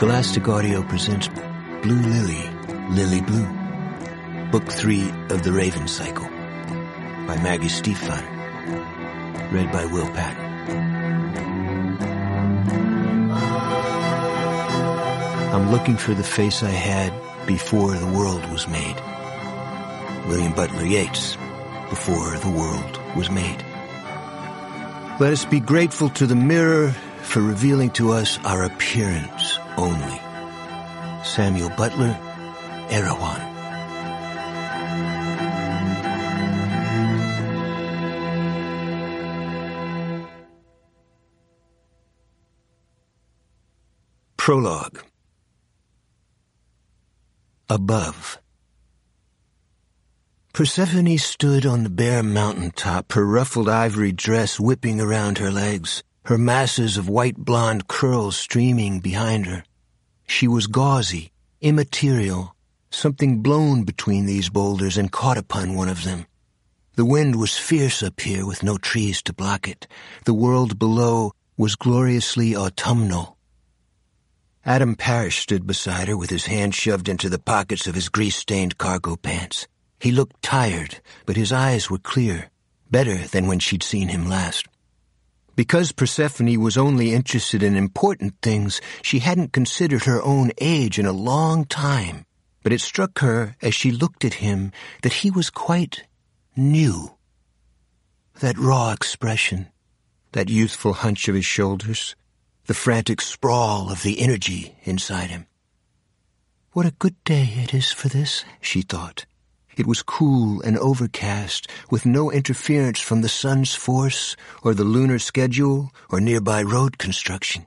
Scholastic Audio presents Blue Lily, Lily Blue, Book 3 of The Raven Cycle, by Maggie Stiefvater, read by Will Patton. I'm looking for the face I had before the world was made. William Butler Yeats, Before the World Was Made. Let us be grateful to the mirror for revealing to us our appearance only. Samuel Butler, Erewhon. Prologue. Above. Persephone stood on the bare mountaintop, her ruffled ivory dress whipping around her legs, her masses of white blonde curls streaming behind her. She was gauzy, immaterial, something blown between these boulders and caught upon one of them. The wind was fierce up here with no trees to block it. The world below was gloriously autumnal. Adam Parrish stood beside her with his hands shoved into the pockets of his grease-stained cargo pants. He looked tired, but his eyes were clear, better than when she'd seen him last. Because Persephone was only interested in important things, she hadn't considered her own age in a long time, but it struck her as she looked at him that he was quite new. That raw expression, that youthful hunch of his shoulders, the frantic sprawl of the energy inside him. What a good day it is for this, she thought. It was cool and overcast, with no interference from the sun's force or the lunar schedule or nearby road construction.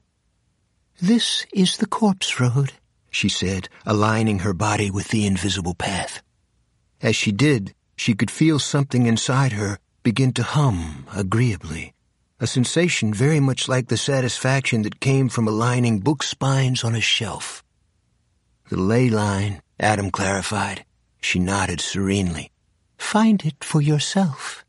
"This is the corpse road," she said, aligning her body with the invisible path. As she did, she could feel something inside her begin to hum agreeably, a sensation very much like the satisfaction that came from aligning book spines on a shelf. "The ley line," Adam clarified. She nodded serenely. "Find it for yourself."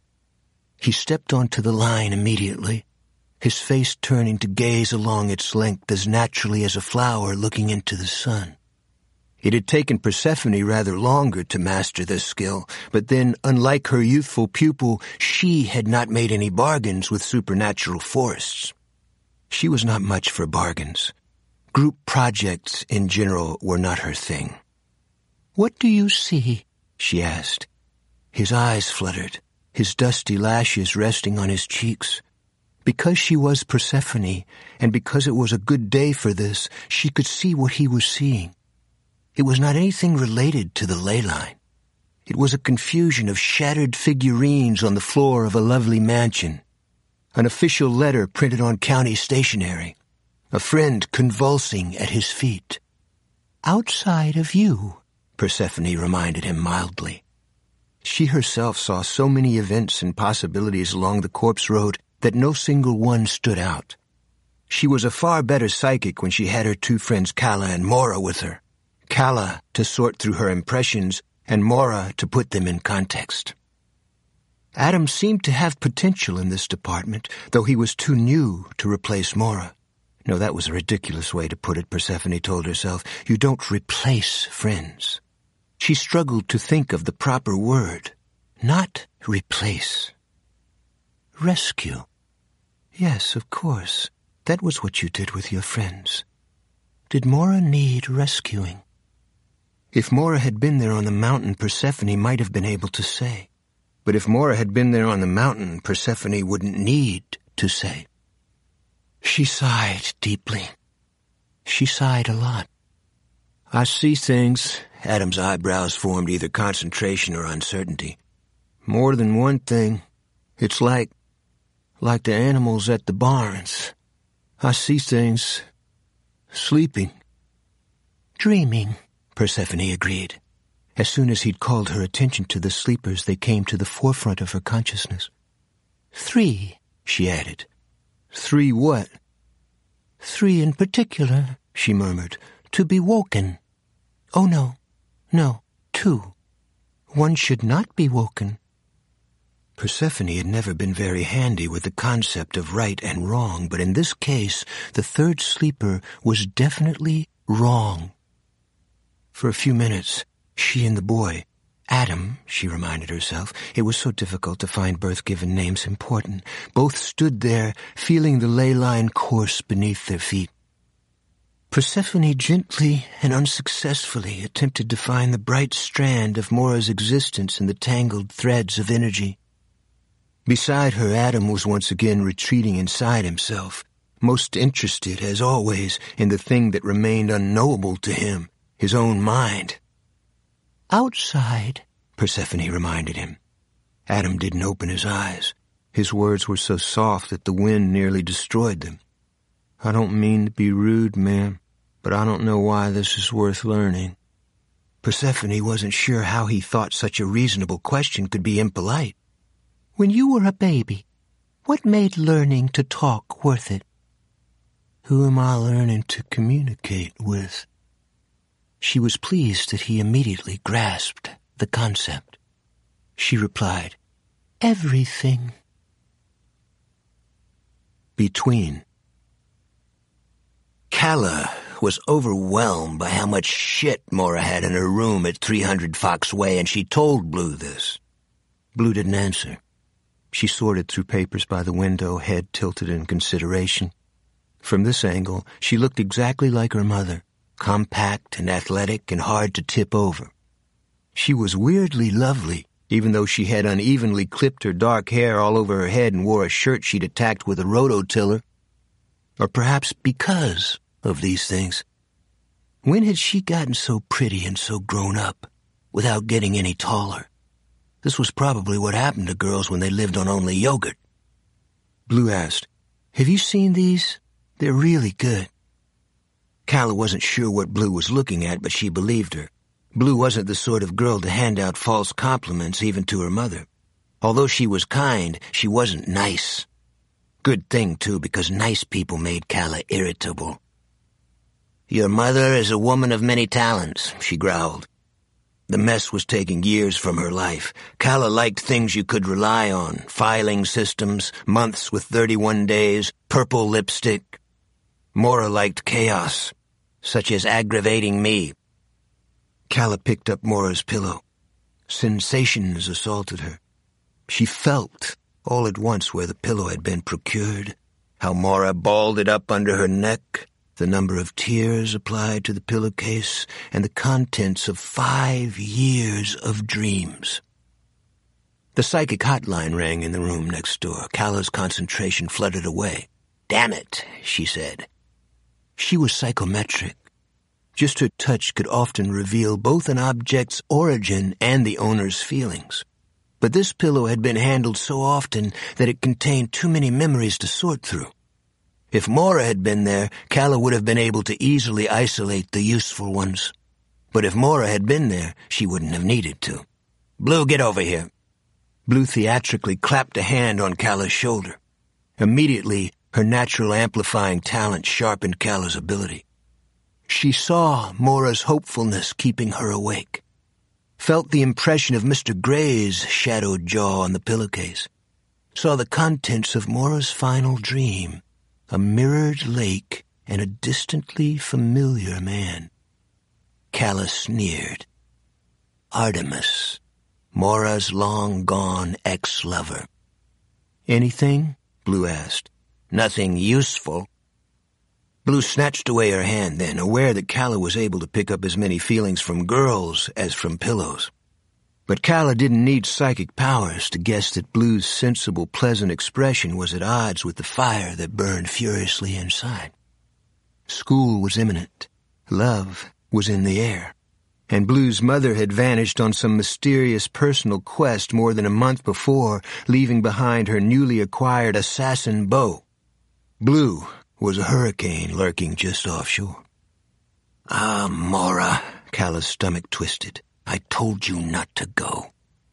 He stepped onto the line immediately, his face turning to gaze along its length as naturally as a flower looking into the sun. It had taken Persephone rather longer to master this skill, but then, unlike her youthful pupil, she had not made any bargains with supernatural forests. She was not much for bargains. Group projects, in general, were not her thing. "What do you see?" she asked. His eyes fluttered, his dusty lashes resting on his cheeks. Because she was Persephone, and because it was a good day for this, she could see what he was seeing. It was not anything related to the ley line. It was a confusion of shattered figurines on the floor of a lovely mansion, an official letter printed on county stationery, a friend convulsing at his feet. "Outside of you," Persephone reminded him mildly. She herself saw so many events and possibilities along the corpse road that no single one stood out. She was a far better psychic when she had her two friends Kala and Mora with her. Kala to sort through her impressions, and Mora to put them in context. Adam seemed to have potential in this department, though he was too new to replace Mora. No, that was a ridiculous way to put it, Persephone told herself. You don't replace friends. She struggled to think of the proper word. Not replace. Rescue. Yes, of course. That was what you did with your friends. Did Mora need rescuing? If Mora had been there on the mountain, Persephone might have been able to say. But if Mora had been there on the mountain, Persephone wouldn't need to say. She sighed deeply. She sighed a lot. "I see things." Adam's eyebrows formed either concentration or uncertainty. "More than one thing. It's like the animals at the barns. I see things sleeping." "Dreaming," Persephone agreed. As soon as he'd called her attention to the sleepers, they came to the forefront of her consciousness. "3, she added. "3 what?" "3 in particular," she murmured. "To be woken." "Oh, no, 2. One should not be woken." Persephone had never been very handy with the concept of right and wrong, but in this case, the third sleeper was definitely wrong. For a few minutes, she and the boy, Adam, she reminded herself, it was so difficult to find birth-given names important, both stood there, feeling the ley line course beneath their feet. Persephone gently and unsuccessfully attempted to find the bright strand of Mora's existence in the tangled threads of energy. Beside her, Adam was once again retreating inside himself, most interested, as always, in the thing that remained unknowable to him, his own mind. "Outside," Persephone reminded him. Adam didn't open his eyes. His words were so soft that the wind nearly destroyed them. "I don't mean to be rude, ma'am, but I don't know why this is worth learning." Persephone wasn't sure how he thought such a reasonable question could be impolite. "When you were a baby, what made learning to talk worth it?" "Who am I learning to communicate with?" She was pleased that he immediately grasped the concept. She replied, "Everything." Between. Calla was overwhelmed by how much shit Mora had in her room at 300 Fox Way, and she told Blue this. Blue didn't answer. She sorted through papers by the window, head tilted in consideration. From this angle, she looked exactly like her mother, compact and athletic and hard to tip over. She was weirdly lovely, even though she had unevenly clipped her dark hair all over her head and wore a shirt she'd attacked with a rototiller. Or perhaps because of these things. When had she gotten so pretty and so grown up, without getting any taller? This was probably what happened to girls when they lived on only yogurt. Blue asked, "Have you seen these? They're really good." Calla wasn't sure what Blue was looking at, but she believed her. Blue wasn't the sort of girl to hand out false compliments even to her mother. Although she was kind, she wasn't nice. Good thing, too, because nice people made Calla irritable. "Your mother is a woman of many talents," she growled. The mess was taking years from her life. Calla liked things you could rely on, filing systems, months with 31 days, purple lipstick. Mora liked chaos, such as aggravating me. Calla picked up Mora's pillow. Sensations assaulted her. She felt all at once where the pillow had been procured, how Mora balled it up under her neck, the number of tears applied to the pillowcase, and the contents of 5 years of dreams. The psychic hotline rang in the room next door. Calla's concentration flooded away. "Damn it," she said. She was psychometric. Just her touch could often reveal both an object's origin and the owner's feelings. But this pillow had been handled so often that it contained too many memories to sort through. If Mora had been there, Calla would have been able to easily isolate the useful ones. But if Mora had been there, she wouldn't have needed to. "Blue, get over here." Blue theatrically clapped a hand on Calla's shoulder. Immediately, her natural amplifying talent sharpened Calla's ability. She saw Mora's hopefulness keeping her awake, felt the impression of Mr. Gray's shadowed jaw on the pillowcase, saw the contents of Mora's final dream, a mirrored lake and a distantly familiar man. Calla sneered. Artemis, Mora's long-gone ex-lover. "Anything?" Blue asked. "Nothing useful." Blue snatched away her hand then, aware that Calla was able to pick up as many feelings from girls as from pillows. But Calla didn't need psychic powers to guess that Blue's sensible, pleasant expression was at odds with the fire that burned furiously inside. School was imminent. Love was in the air. And Blue's mother had vanished on some mysterious personal quest more than a month before, leaving behind her newly acquired assassin bow. Blue was a hurricane lurking just offshore. "Ah, Mora," Calla's stomach twisted. "I told you not to go."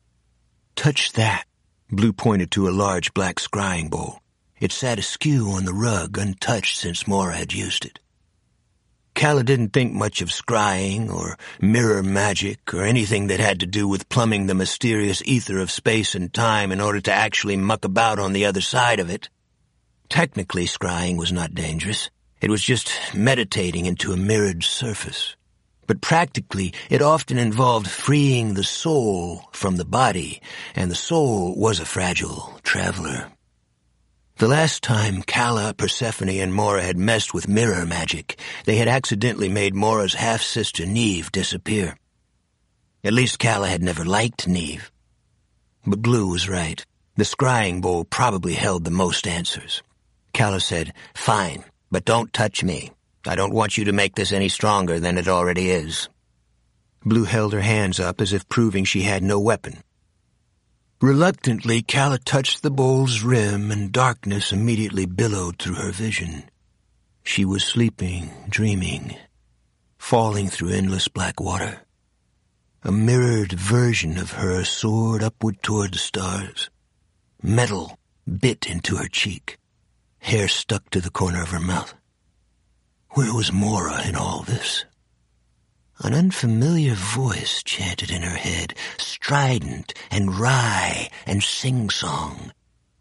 "Touch that." Blue pointed to a large black scrying bowl. It sat askew on the rug, untouched since Mora had used it. Calla didn't think much of scrying or mirror magic or anything that had to do with plumbing the mysterious ether of space and time in order to actually muck about on the other side of it. Technically, scrying was not dangerous. It was just meditating into a mirrored surface. But practically, it often involved freeing the soul from the body, and the soul was a fragile traveler. The last time Calla, Persephone, and Mora had messed with mirror magic, they had accidentally made Mora's half-sister Neve disappear. At least Calla had never liked Neve. But Blue was right. The scrying bowl probably held the most answers. Calla said, "Fine, but don't touch me. I don't want you to make this any stronger than it already is." Blue held her hands up as if proving she had no weapon. Reluctantly, Calla touched the bowl's rim, and darkness immediately billowed through her vision. She was sleeping, dreaming, falling through endless black water. A mirrored version of her soared upward toward the stars. Metal bit into her cheek. Hair stuck to the corner of her mouth. Where was Mora in all this? An unfamiliar voice chanted in her head, strident and wry and sing-song.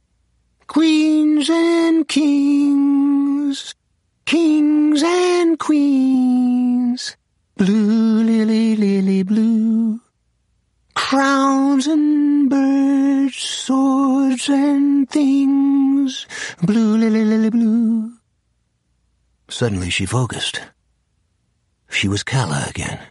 "Queens and kings, kings and queens, blue lily, lily blue, crowns and birds, swords and things, blue lily, lily blue." Suddenly she focused. She was Calla again.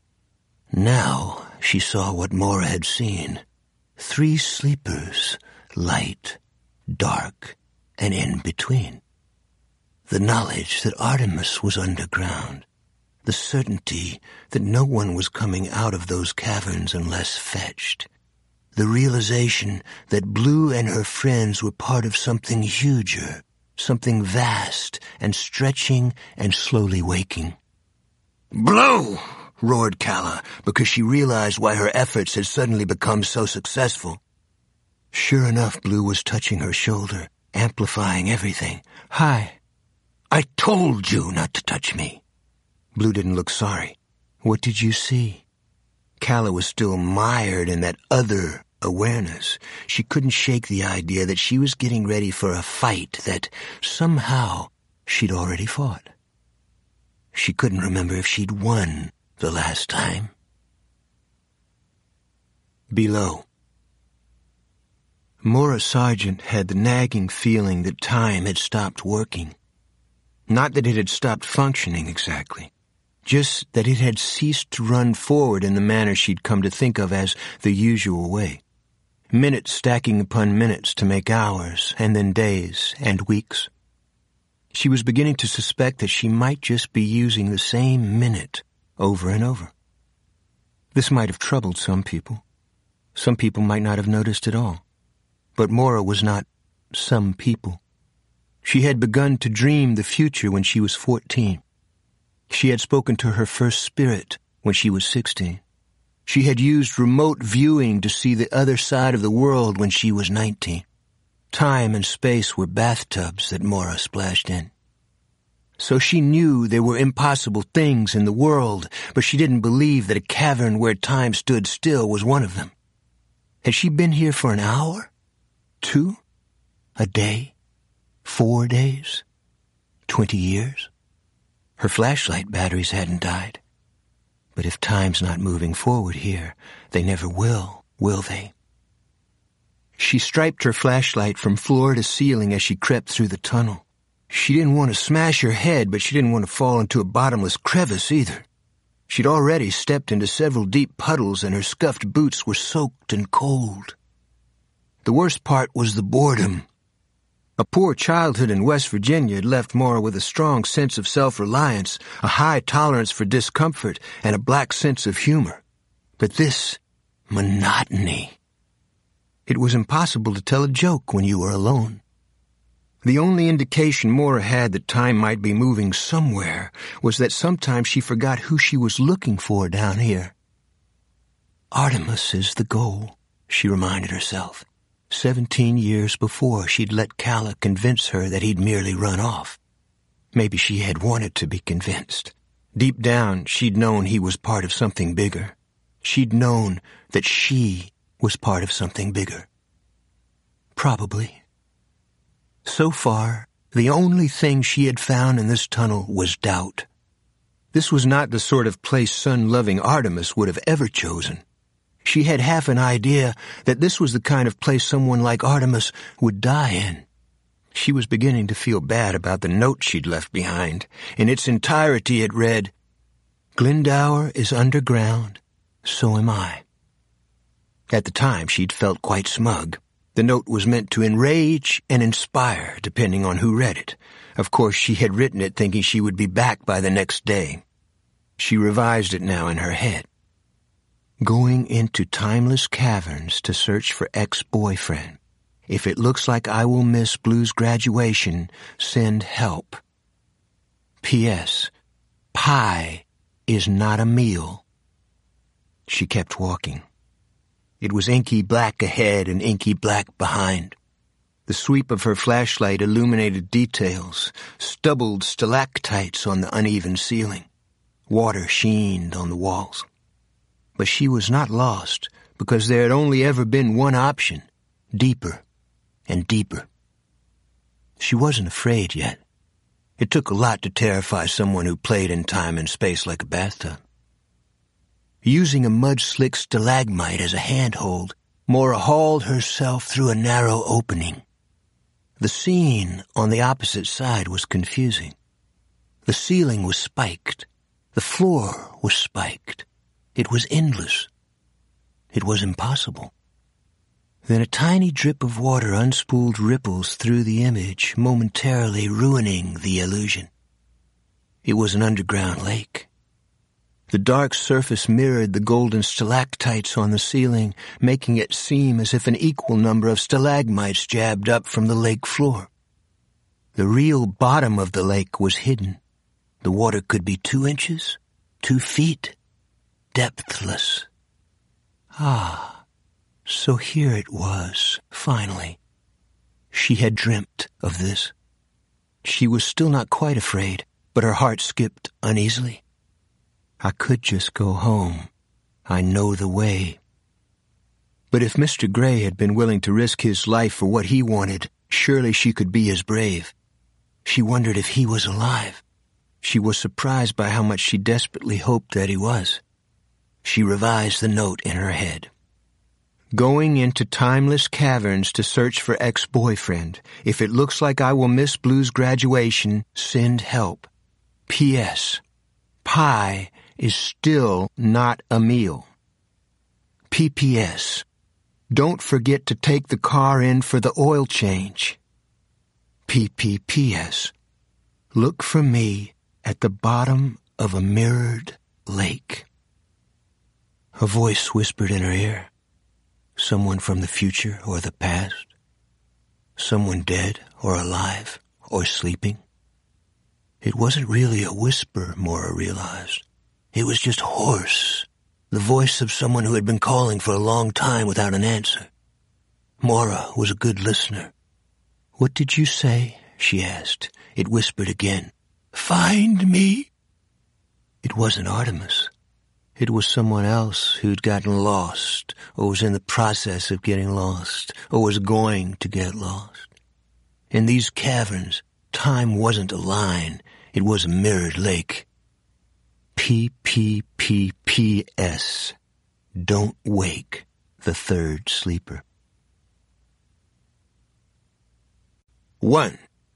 Now she saw what Mora had seen. 3 sleepers, light, dark, and in between. The knowledge that Artemis was underground. The certainty that no one was coming out of those caverns unless fetched. The realization that Blue and her friends were part of something huger, something vast and stretching and slowly waking. "Blue!" roared Calla, because she realized why her efforts had suddenly become so successful. Sure enough, Blue was touching her shoulder, amplifying everything. "Hi. I told you not to touch me." Blue didn't look sorry. "What did you see?" Calla was still mired in that other awareness. She couldn't shake the idea that she was getting ready for a fight that, somehow, she'd already fought. She couldn't remember if she'd won the last time. Below. Mora Sargent had the nagging feeling that time had stopped working. Not that it had stopped functioning exactly, just that it had ceased to run forward in the manner she'd come to think of as the usual way. Minutes stacking upon minutes to make hours, and then days and weeks. She was beginning to suspect that she might just be using the same minute over and over. This might have troubled some people. Some people might not have noticed at all. But Mora was not some people. She had begun to dream the future when she was 14. She had spoken to her first spirit when she was 16. She had used remote viewing to see the other side of the world when she was 19. Time and space were bathtubs that Mora splashed in. So she knew there were impossible things in the world, but she didn't believe that a cavern where time stood still was one of them. Had she been here for an hour? 2? A day? 4 days? 20 years? Her flashlight batteries hadn't died. But if time's not moving forward here, they never will they? She striped her flashlight from floor to ceiling as she crept through the tunnel. She didn't want to smash her head, but she didn't want to fall into a bottomless crevice either. She'd already stepped into several deep puddles, and her scuffed boots were soaked and cold. The worst part was the boredom. A poor childhood in West Virginia had left Mora with a strong sense of self-reliance, a high tolerance for discomfort, and a black sense of humor. But this monotony. It was impossible to tell a joke when you were alone. The only indication Mora had that time might be moving somewhere was that sometimes she forgot who she was looking for down here. Artemis is the goal, she reminded herself. 17 years before, she'd let Calla convince her that he'd merely run off. Maybe she had wanted to be convinced. Deep down, she'd known he was part of something bigger. She'd known that she was part of something bigger. Probably. So far, the only thing she had found in this tunnel was doubt. This was not the sort of place sun-loving Artemis would have ever chosen. She had half an idea that this was the kind of place someone like Artemis would die in. She was beginning to feel bad about the note she'd left behind. In its entirety it read, "Glendower is underground, so am I." At the time she'd felt quite smug. The note was meant to enrage and inspire, depending on who read it. Of course, she had written it thinking she would be back by the next day. She revised it now in her head. Going into timeless caverns to search for ex-boyfriend. If it looks like I will miss Blue's graduation, send help. P.S. Pie is not a meal. She kept walking. It was inky black ahead and inky black behind. The sweep of her flashlight illuminated details, stubbled stalactites on the uneven ceiling. Water sheened on the walls. But she was not lost, because there had only ever been one option, deeper and deeper. She wasn't afraid yet. It took a lot to terrify someone who played in time and space like a bathtub. Using a mud-slick stalagmite as a handhold, Maura hauled herself through a narrow opening. The scene on the opposite side was confusing. The ceiling was spiked. The floor was spiked. It was endless. It was impossible. Then a tiny drip of water unspooled ripples through the image, momentarily ruining the illusion. It was an underground lake. The dark surface mirrored the golden stalactites on the ceiling, making it seem as if an equal number of stalagmites jabbed up from the lake floor. The real bottom of the lake was hidden. The water could be 2 inches, 2 feet, depthless. Ah, so here it was, finally. She had dreamt of this. She was still not quite afraid, but her heart skipped uneasily. I could just go home. I know the way. But if Mr. Gray had been willing to risk his life for what he wanted, surely she could be as brave. She wondered if he was alive. She was surprised by how much she desperately hoped that he was. She revised the note in her head. Going into timeless caverns to search for ex-boyfriend. If it looks like I will miss Blue's graduation, send help. P.S. Pie is still not a meal. P.P.S. Don't forget to take the car in for the oil change. P.P.P.S. Look for me at the bottom of a mirrored lake. A voice whispered in her ear. Someone from the future or the past. Someone dead or alive or sleeping. It wasn't really a whisper, Maura realized. It was just hoarse, the voice of someone who had been calling for a long time without an answer. Maura was a good listener. "What did you say?" she asked. It whispered again. "Find me." It wasn't Artemis. It was someone else who'd gotten lost, or was in the process of getting lost, or was going to get lost. In these caverns, time wasn't a line. It was a mirrored lake. P.P.P.P.S. Don't wake the third sleeper. 1.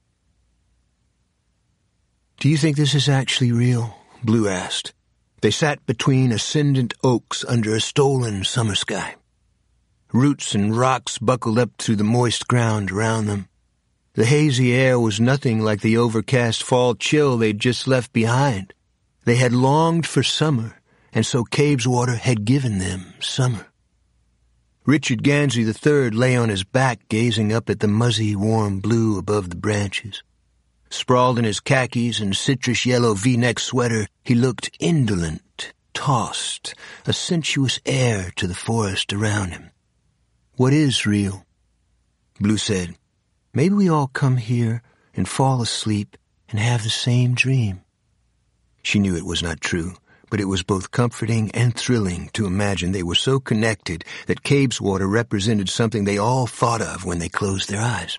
"Do you think this is actually real?" Blue asked. They sat between ascendant oaks under a stolen summer sky. Roots and rocks buckled up through the moist ground around them. The hazy air was nothing like the overcast fall chill they'd just left behind. They had longed for summer, and so Cave's water had given them summer. Richard Gansey III lay on his back, gazing up at the muzzy, warm blue above the branches. Sprawled in his khakis and citrus-yellow V-neck sweater, he looked indolent, tossed, a sensuous air to the forest around him. "What is real?" Blue said. "Maybe we all come here and fall asleep and have the same dream." She knew it was not true, but it was both comforting and thrilling to imagine they were so connected that Cabeswater represented something they all thought of when they closed their eyes.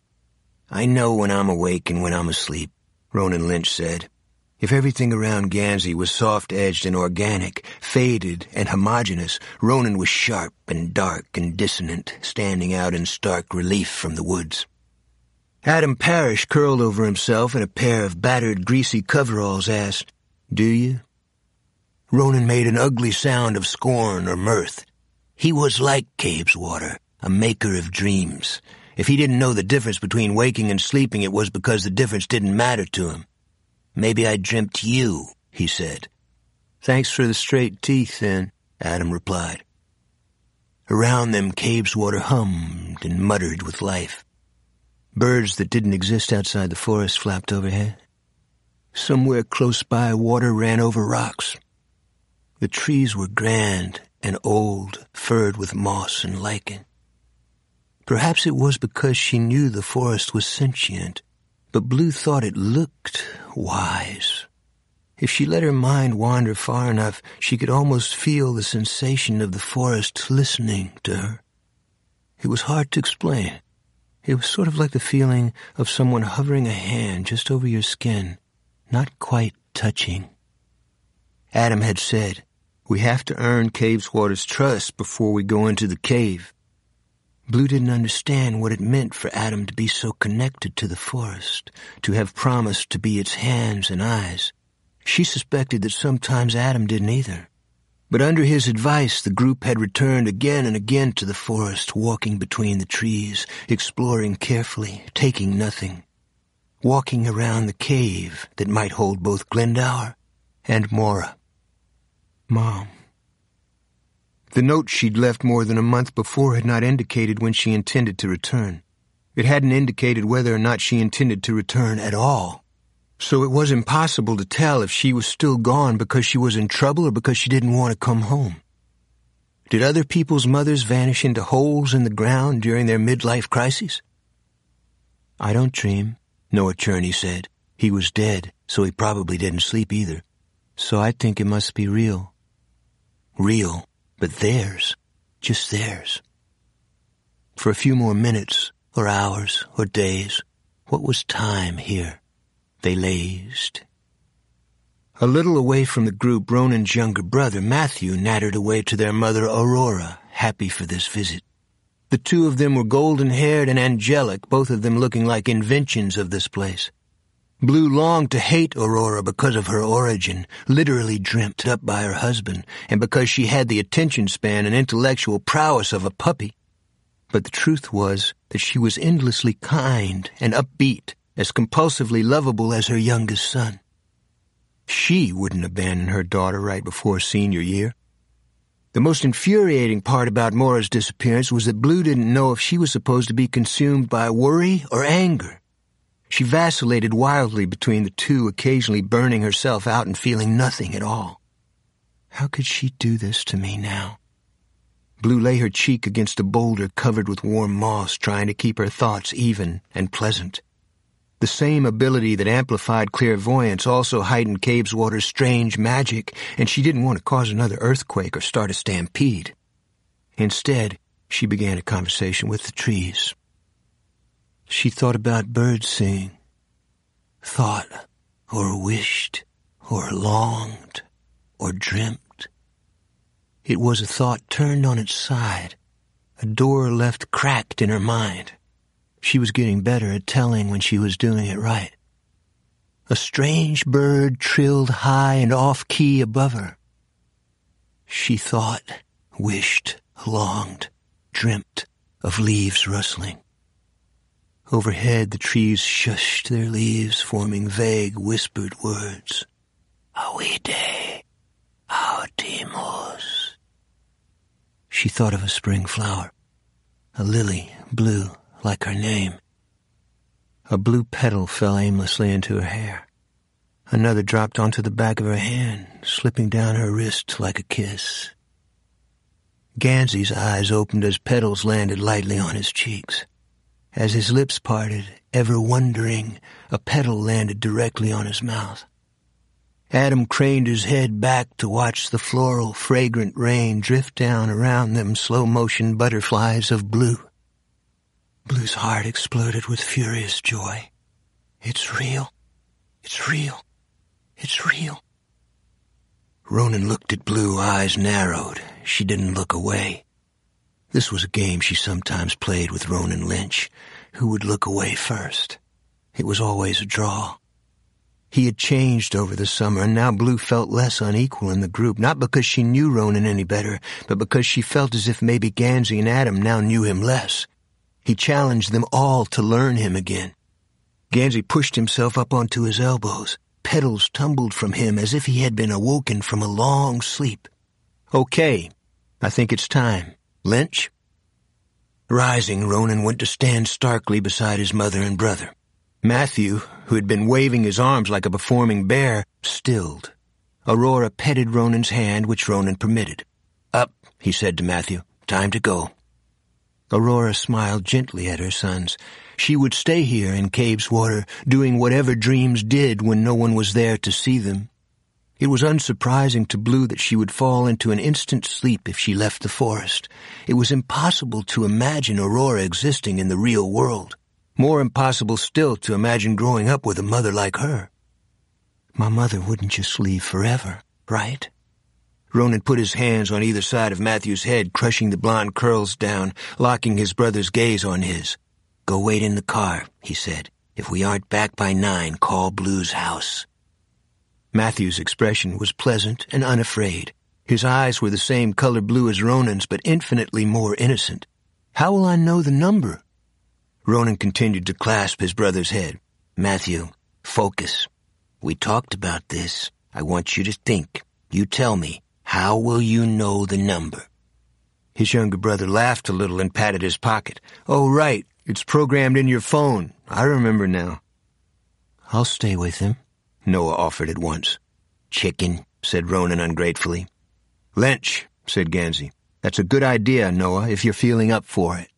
"I know when I'm awake and when I'm asleep," Ronan Lynch said. If everything around Gansey was soft-edged and organic, faded and homogeneous, Ronan was sharp and dark and dissonant, standing out in stark relief from the woods. Adam Parrish, curled over himself in a pair of battered, greasy coveralls, asked, "Do you?" Ronan made an ugly sound of scorn or mirth. He was like Cabeswater, a maker of dreams. If he didn't know the difference between waking and sleeping, it was because the difference didn't matter to him. "Maybe I dreamt you," he said. "Thanks for the straight teeth, then," Adam replied. Around them, Cabeswater hummed and muttered with life. Birds that didn't exist outside the forest flapped overhead. Somewhere close by, water ran over rocks. The trees were grand and old, furred with moss and lichen. Perhaps it was because she knew the forest was sentient, but Blue thought it looked wise. If she let her mind wander far enough, she could almost feel the sensation of the forest listening to her. It was hard to explain. It was sort of like the feeling of someone hovering a hand just over your skin, not quite touching. Adam had said, "We have to earn Cabeswater's trust before we go into the cave." Blue didn't understand what it meant for Adam to be so connected to the forest, to have promised to be its hands and eyes. She suspected that sometimes Adam didn't either. But under his advice, the group had returned again and again to the forest, walking between the trees, exploring carefully, taking nothing. Walking around the cave that might hold both Glendower and Mora. Mom. The note she'd left more than a month before had not indicated when she intended to return. It hadn't indicated whether or not she intended to return at all. So it was impossible to tell if she was still gone because she was in trouble or because she didn't want to come home. Did other people's mothers vanish into holes in the ground during their midlife crises? "I don't dream," Noah Cherney said. He was dead, so he probably didn't sleep either. "So I think it must be real." Real. But theirs, just theirs. For a few more minutes, or hours, or days, what was time here? They lazed. A little away from the group, Ronan's younger brother, Matthew, nattered away to their mother, Aurora, happy for this visit. The two of them were golden-haired and angelic, both of them looking like inventions of this place. Blue longed to hate Aurora because of her origin, literally dreamt up by her husband, and because she had the attention span and intellectual prowess of a puppy. But the truth was that she was endlessly kind and upbeat, as compulsively lovable as her youngest son. She wouldn't abandon her daughter right before senior year. The most infuriating part about Mora's disappearance was that Blue didn't know if she was supposed to be consumed by worry or anger. She vacillated wildly between the two, occasionally burning herself out and feeling nothing at all. How could she do this to me now? Blue lay her cheek against a boulder covered with warm moss, trying to keep her thoughts even and pleasant. The same ability that amplified clairvoyance also heightened Cabeswater's strange magic, and she didn't want to cause another earthquake or start a stampede. Instead, she began a conversation with the trees. She thought about birds singing. Thought, or wished, or longed, or dreamt. It was a thought turned on its side, a door left cracked in her mind. She was getting better at telling when she was doing it right. A strange bird trilled high and off-key above her. She thought, wished, longed, dreamt of leaves rustling. Overhead, the trees shushed their leaves, forming vague, whispered words. Awide, autimos. She thought of a spring flower, a lily, blue, like her name. A blue petal fell aimlessly into her hair. Another dropped onto the back of her hand, slipping down her wrist like a kiss. Gansey's eyes opened as petals landed lightly on his cheeks. As his lips parted, ever wondering, a petal landed directly on his mouth. Adam craned his head back to watch the floral, fragrant rain drift down around them slow-motion butterflies of blue. Blue's heart exploded with furious joy. It's real. It's real. It's real. Ronan looked at Blue, eyes narrowed. She didn't look away. This was a game she sometimes played with Ronan Lynch. Who would look away first? It was always a draw. He had changed over the summer, and now Blue felt less unequal in the group, not because she knew Ronan any better, but because she felt as if maybe Gansey and Adam now knew him less. He challenged them all to learn him again. Gansey pushed himself up onto his elbows. Petals tumbled from him as if he had been awoken from a long sleep. "Okay, I think it's time. Lynch?" Rising, Ronan went to stand starkly beside his mother and brother. Matthew, who had been waving his arms like a performing bear, stilled. Aurora petted Ronan's hand, which Ronan permitted. "Up," he said to Matthew. "Time to go." Aurora smiled gently at her sons. She would stay here in Cave's Water, doing whatever dreams did when no one was there to see them. It was unsurprising to Blue that she would fall into an instant sleep if she left the forest. It was impossible to imagine Aurora existing in the real world. More impossible still to imagine growing up with a mother like her. "My mother wouldn't just leave forever, right?" Ronan put his hands on either side of Matthew's head, crushing the blonde curls down, locking his brother's gaze on his. "Go wait in the car," he said. "If we aren't back by 9, call Blue's house." Matthew's expression was pleasant and unafraid. His eyes were the same color blue as Ronan's, but infinitely more innocent. "How will I know the number?" Ronan continued to clasp his brother's head. "Matthew, focus. We talked about this. I want you to think. You tell me, how will you know the number?" His younger brother laughed a little and patted his pocket. "Oh, right. It's programmed in your phone. I remember now." "I'll stay with him," Noah offered at once. "Chicken," said Ronan ungratefully. "Lynch," said Gansey. "That's a good idea, Noah, if you're feeling up for it."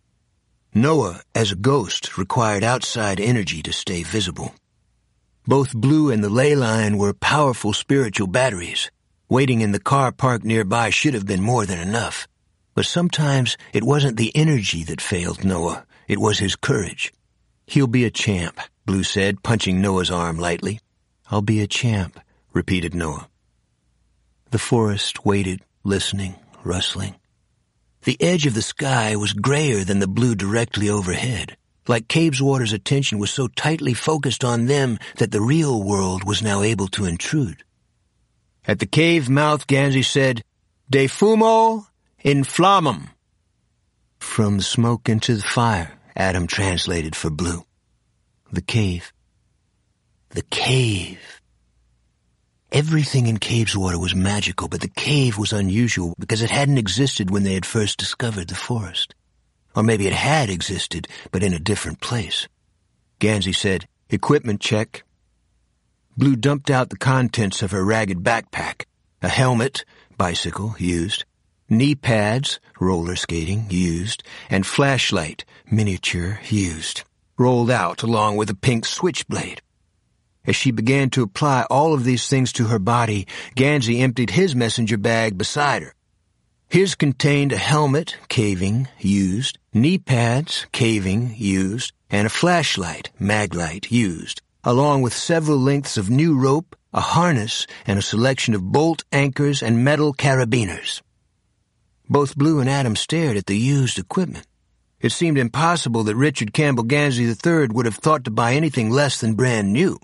Noah, as a ghost, required outside energy to stay visible. Both Blue and the ley line were powerful spiritual batteries. Waiting in the car parked nearby should have been more than enough. But sometimes it wasn't the energy that failed Noah. It was his courage. "He'll be a champ," Blue said, punching Noah's arm lightly. "I'll be a champ," repeated Noah. The forest waited, listening, rustling. The edge of the sky was grayer than the blue directly overhead. Like Cave's Water's attention was so tightly focused on them that the real world was now able to intrude. At the cave mouth, Gansey said, "De fumo in flammum." From the smoke into the fire, Adam translated for Blue. The cave. The cave. Everything in Cave's Water was magical, but the cave was unusual because it hadn't existed when they had first discovered the forest. Or maybe it had existed, but in a different place. Gansey said, "Equipment check." Blue dumped out the contents of her ragged backpack. A helmet, bicycle, used. Knee pads, roller skating, used. And flashlight, miniature, used. Rolled out along with a pink switchblade. As she began to apply all of these things to her body, Gansey emptied his messenger bag beside her. His contained a helmet, caving, used, knee pads, caving, used, and a flashlight, maglite, used, along with several lengths of new rope, a harness, and a selection of bolt anchors and metal carabiners. Both Blue and Adam stared at the used equipment. It seemed impossible that Richard Campbell Gansey III would have thought to buy anything less than brand new.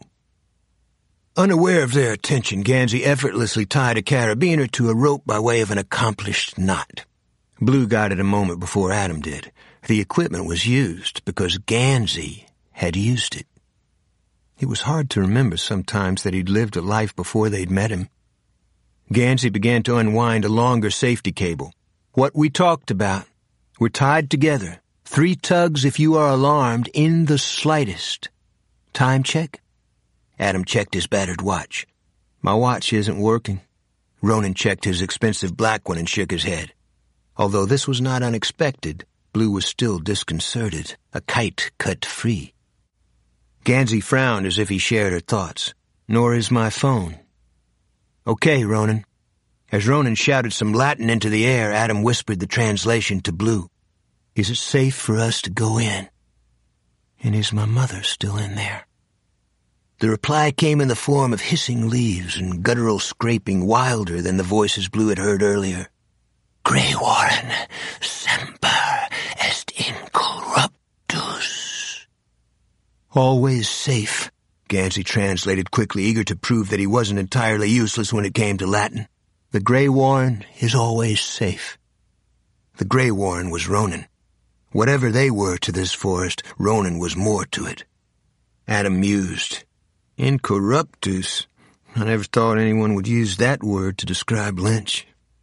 Unaware of their attention, Gansey effortlessly tied a carabiner to a rope by way of an accomplished knot. Blue got it a moment before Adam did. The equipment was used because Gansey had used it. It was hard to remember sometimes that he'd lived a life before they'd met him. Gansey began to unwind a longer safety cable. "What we talked about. We're tied together. 3 tugs if you are alarmed in the slightest. Time check?" Adam checked his battered watch. "My watch isn't working." Ronan checked his expensive black one and shook his head. Although this was not unexpected, Blue was still disconcerted, a kite cut free. Gansey frowned as if he shared her thoughts. "Nor is my phone." "Okay, Ronan." As Ronan shouted some Latin into the air, Adam whispered the translation to Blue. "Is it safe for us to go in? And is my mother still in there?" The reply came in the form of hissing leaves and guttural scraping wilder than the voices Blue had heard earlier. "Greywarren, semper est incorruptus." "Always safe," Gansey translated quickly, eager to prove that he wasn't entirely useless when it came to Latin. "The Greywarren is always safe." The Greywarren was Ronan. Whatever they were to this forest, Ronan was more to it. Adam mused. "Incorruptus. I never thought anyone would use that word to describe Lynch."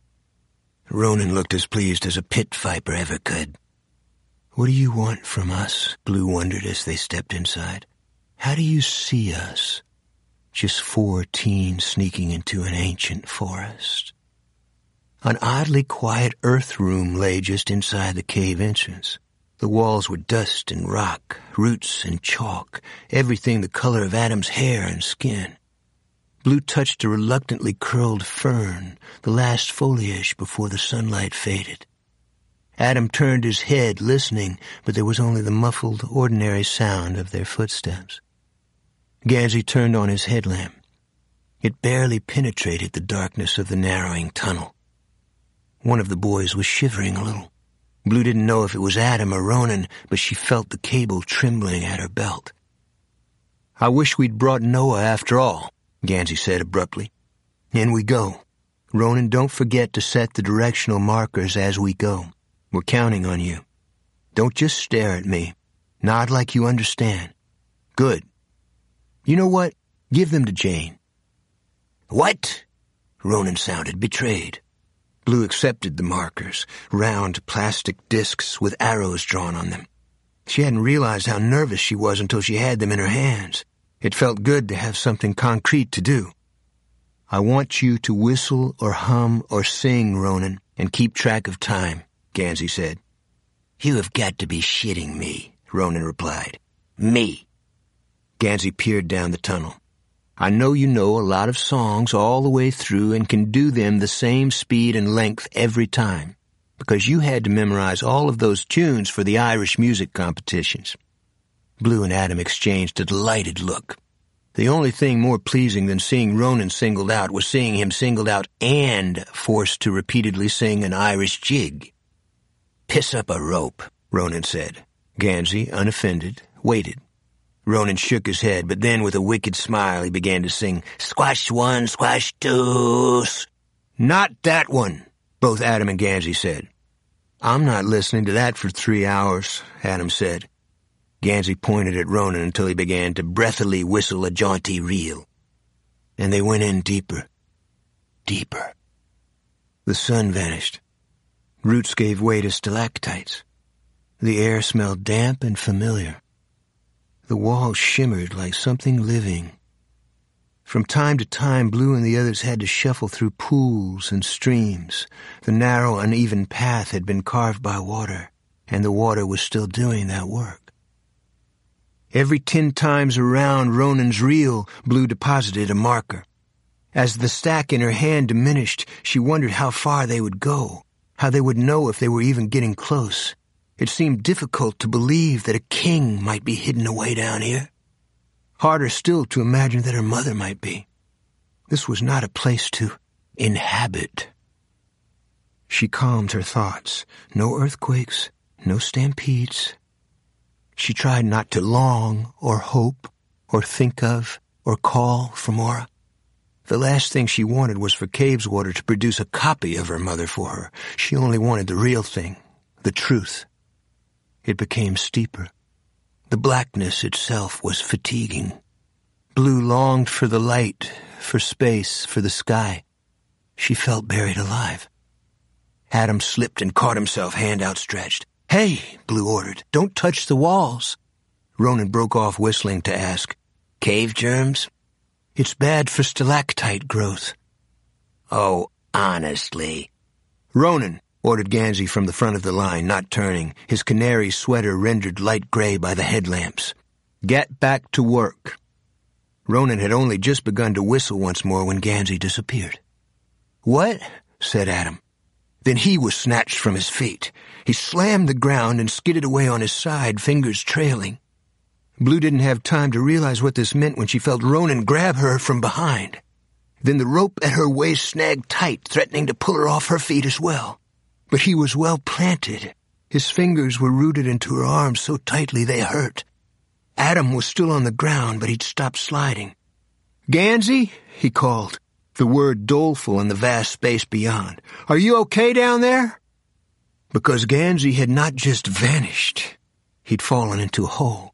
Ronan looked as pleased as a pit viper ever could. "What do you want from us?" Blue wondered as they stepped inside. "How do you see us? Just 4 teens sneaking into an ancient forest?" An oddly quiet earth room lay just inside the cave entrance. The walls were dust and rock, roots and chalk, everything the color of Adam's hair and skin. Blue touched a reluctantly curled fern, the last foliage before the sunlight faded. Adam turned his head, listening, but there was only the muffled, ordinary sound of their footsteps. Gansey turned on his headlamp. It barely penetrated the darkness of the narrowing tunnel. One of the boys was shivering a little. Blue didn't know if it was Adam or Ronan, but she felt the cable trembling at her belt. "I wish we'd brought Noah after all," Gansey said abruptly. "In we go. Ronan, don't forget to set the directional markers as we go. We're counting on you. Don't just stare at me. Nod like you understand. Good. You know what? Give them to Jane." "What?" Ronan sounded betrayed. Blue accepted the markers, round plastic discs with arrows drawn on them. She hadn't realized how nervous she was until she had them in her hands. It felt good to have something concrete to do. "I want you to whistle or hum or sing, Ronan, and keep track of time," Gansey said. "You have got to be shitting me," Ronan replied. "Me." Gansey peered down the tunnel. "I know you know a lot of songs all the way through and can do them the same speed and length every time, because you had to memorize all of those tunes for the Irish music competitions." Blue and Adam exchanged a delighted look. The only thing more pleasing than seeing Ronan singled out was seeing him singled out and forced to repeatedly sing an Irish jig. "Piss up a rope," Ronan said. Gansey, unoffended, waited. Ronan shook his head, but then with a wicked smile he began to sing, "Squash 1, squash 2. "Not that one," both Adam and Gansey said. "I'm not listening to that for 3 hours, Adam said. Gansey pointed at Ronan until he began to breathily whistle a jaunty reel. And they went in deeper, deeper. The sun vanished. Roots gave way to stalactites. The air smelled damp and familiar. The walls shimmered like something living. From time to time, Blue and the others had to shuffle through pools and streams. The narrow, uneven path had been carved by water, and the water was still doing that work. Every 10 times around Ronan's reel, Blue deposited a marker. As the stack in her hand diminished, she wondered how far they would go, how they would know if they were even getting close. It seemed difficult to believe that a king might be hidden away down here. Harder still to imagine that her mother might be. This was not a place to inhabit. She calmed her thoughts. No earthquakes, no stampedes. She tried not to long or hope or think of or call for Mora. The last thing she wanted was for Caveswater to produce a copy of her mother for her. She only wanted the real thing, the truth. It became steeper. The blackness itself was fatiguing. Blue longed for the light, for space, for the sky. She felt buried alive. Adam slipped and caught himself, hand outstretched. "Hey," Blue ordered, "don't touch the walls." Ronan broke off whistling to ask, "Cave germs?" "It's bad for stalactite growth." "Oh, honestly." "Ronan," ordered Gansey from the front of the line, not turning, his canary sweater rendered light gray by the headlamps. "Get back to work." Ronan had only just begun to whistle once more when Gansey disappeared. "What?" said Adam. Then he was snatched from his feet. He slammed the ground and skidded away on his side, fingers trailing. Blue didn't have time to realize what this meant when she felt Ronan grab her from behind. Then the rope at her waist snagged tight, threatening to pull her off her feet as well. But he was well planted. His fingers were rooted into her arms so tightly they hurt. Adam was still on the ground, but he'd stopped sliding. "Gansey," he called, the word doleful in the vast space beyond. "Are you okay down there?" Because Gansey had not just vanished. He'd fallen into a hole.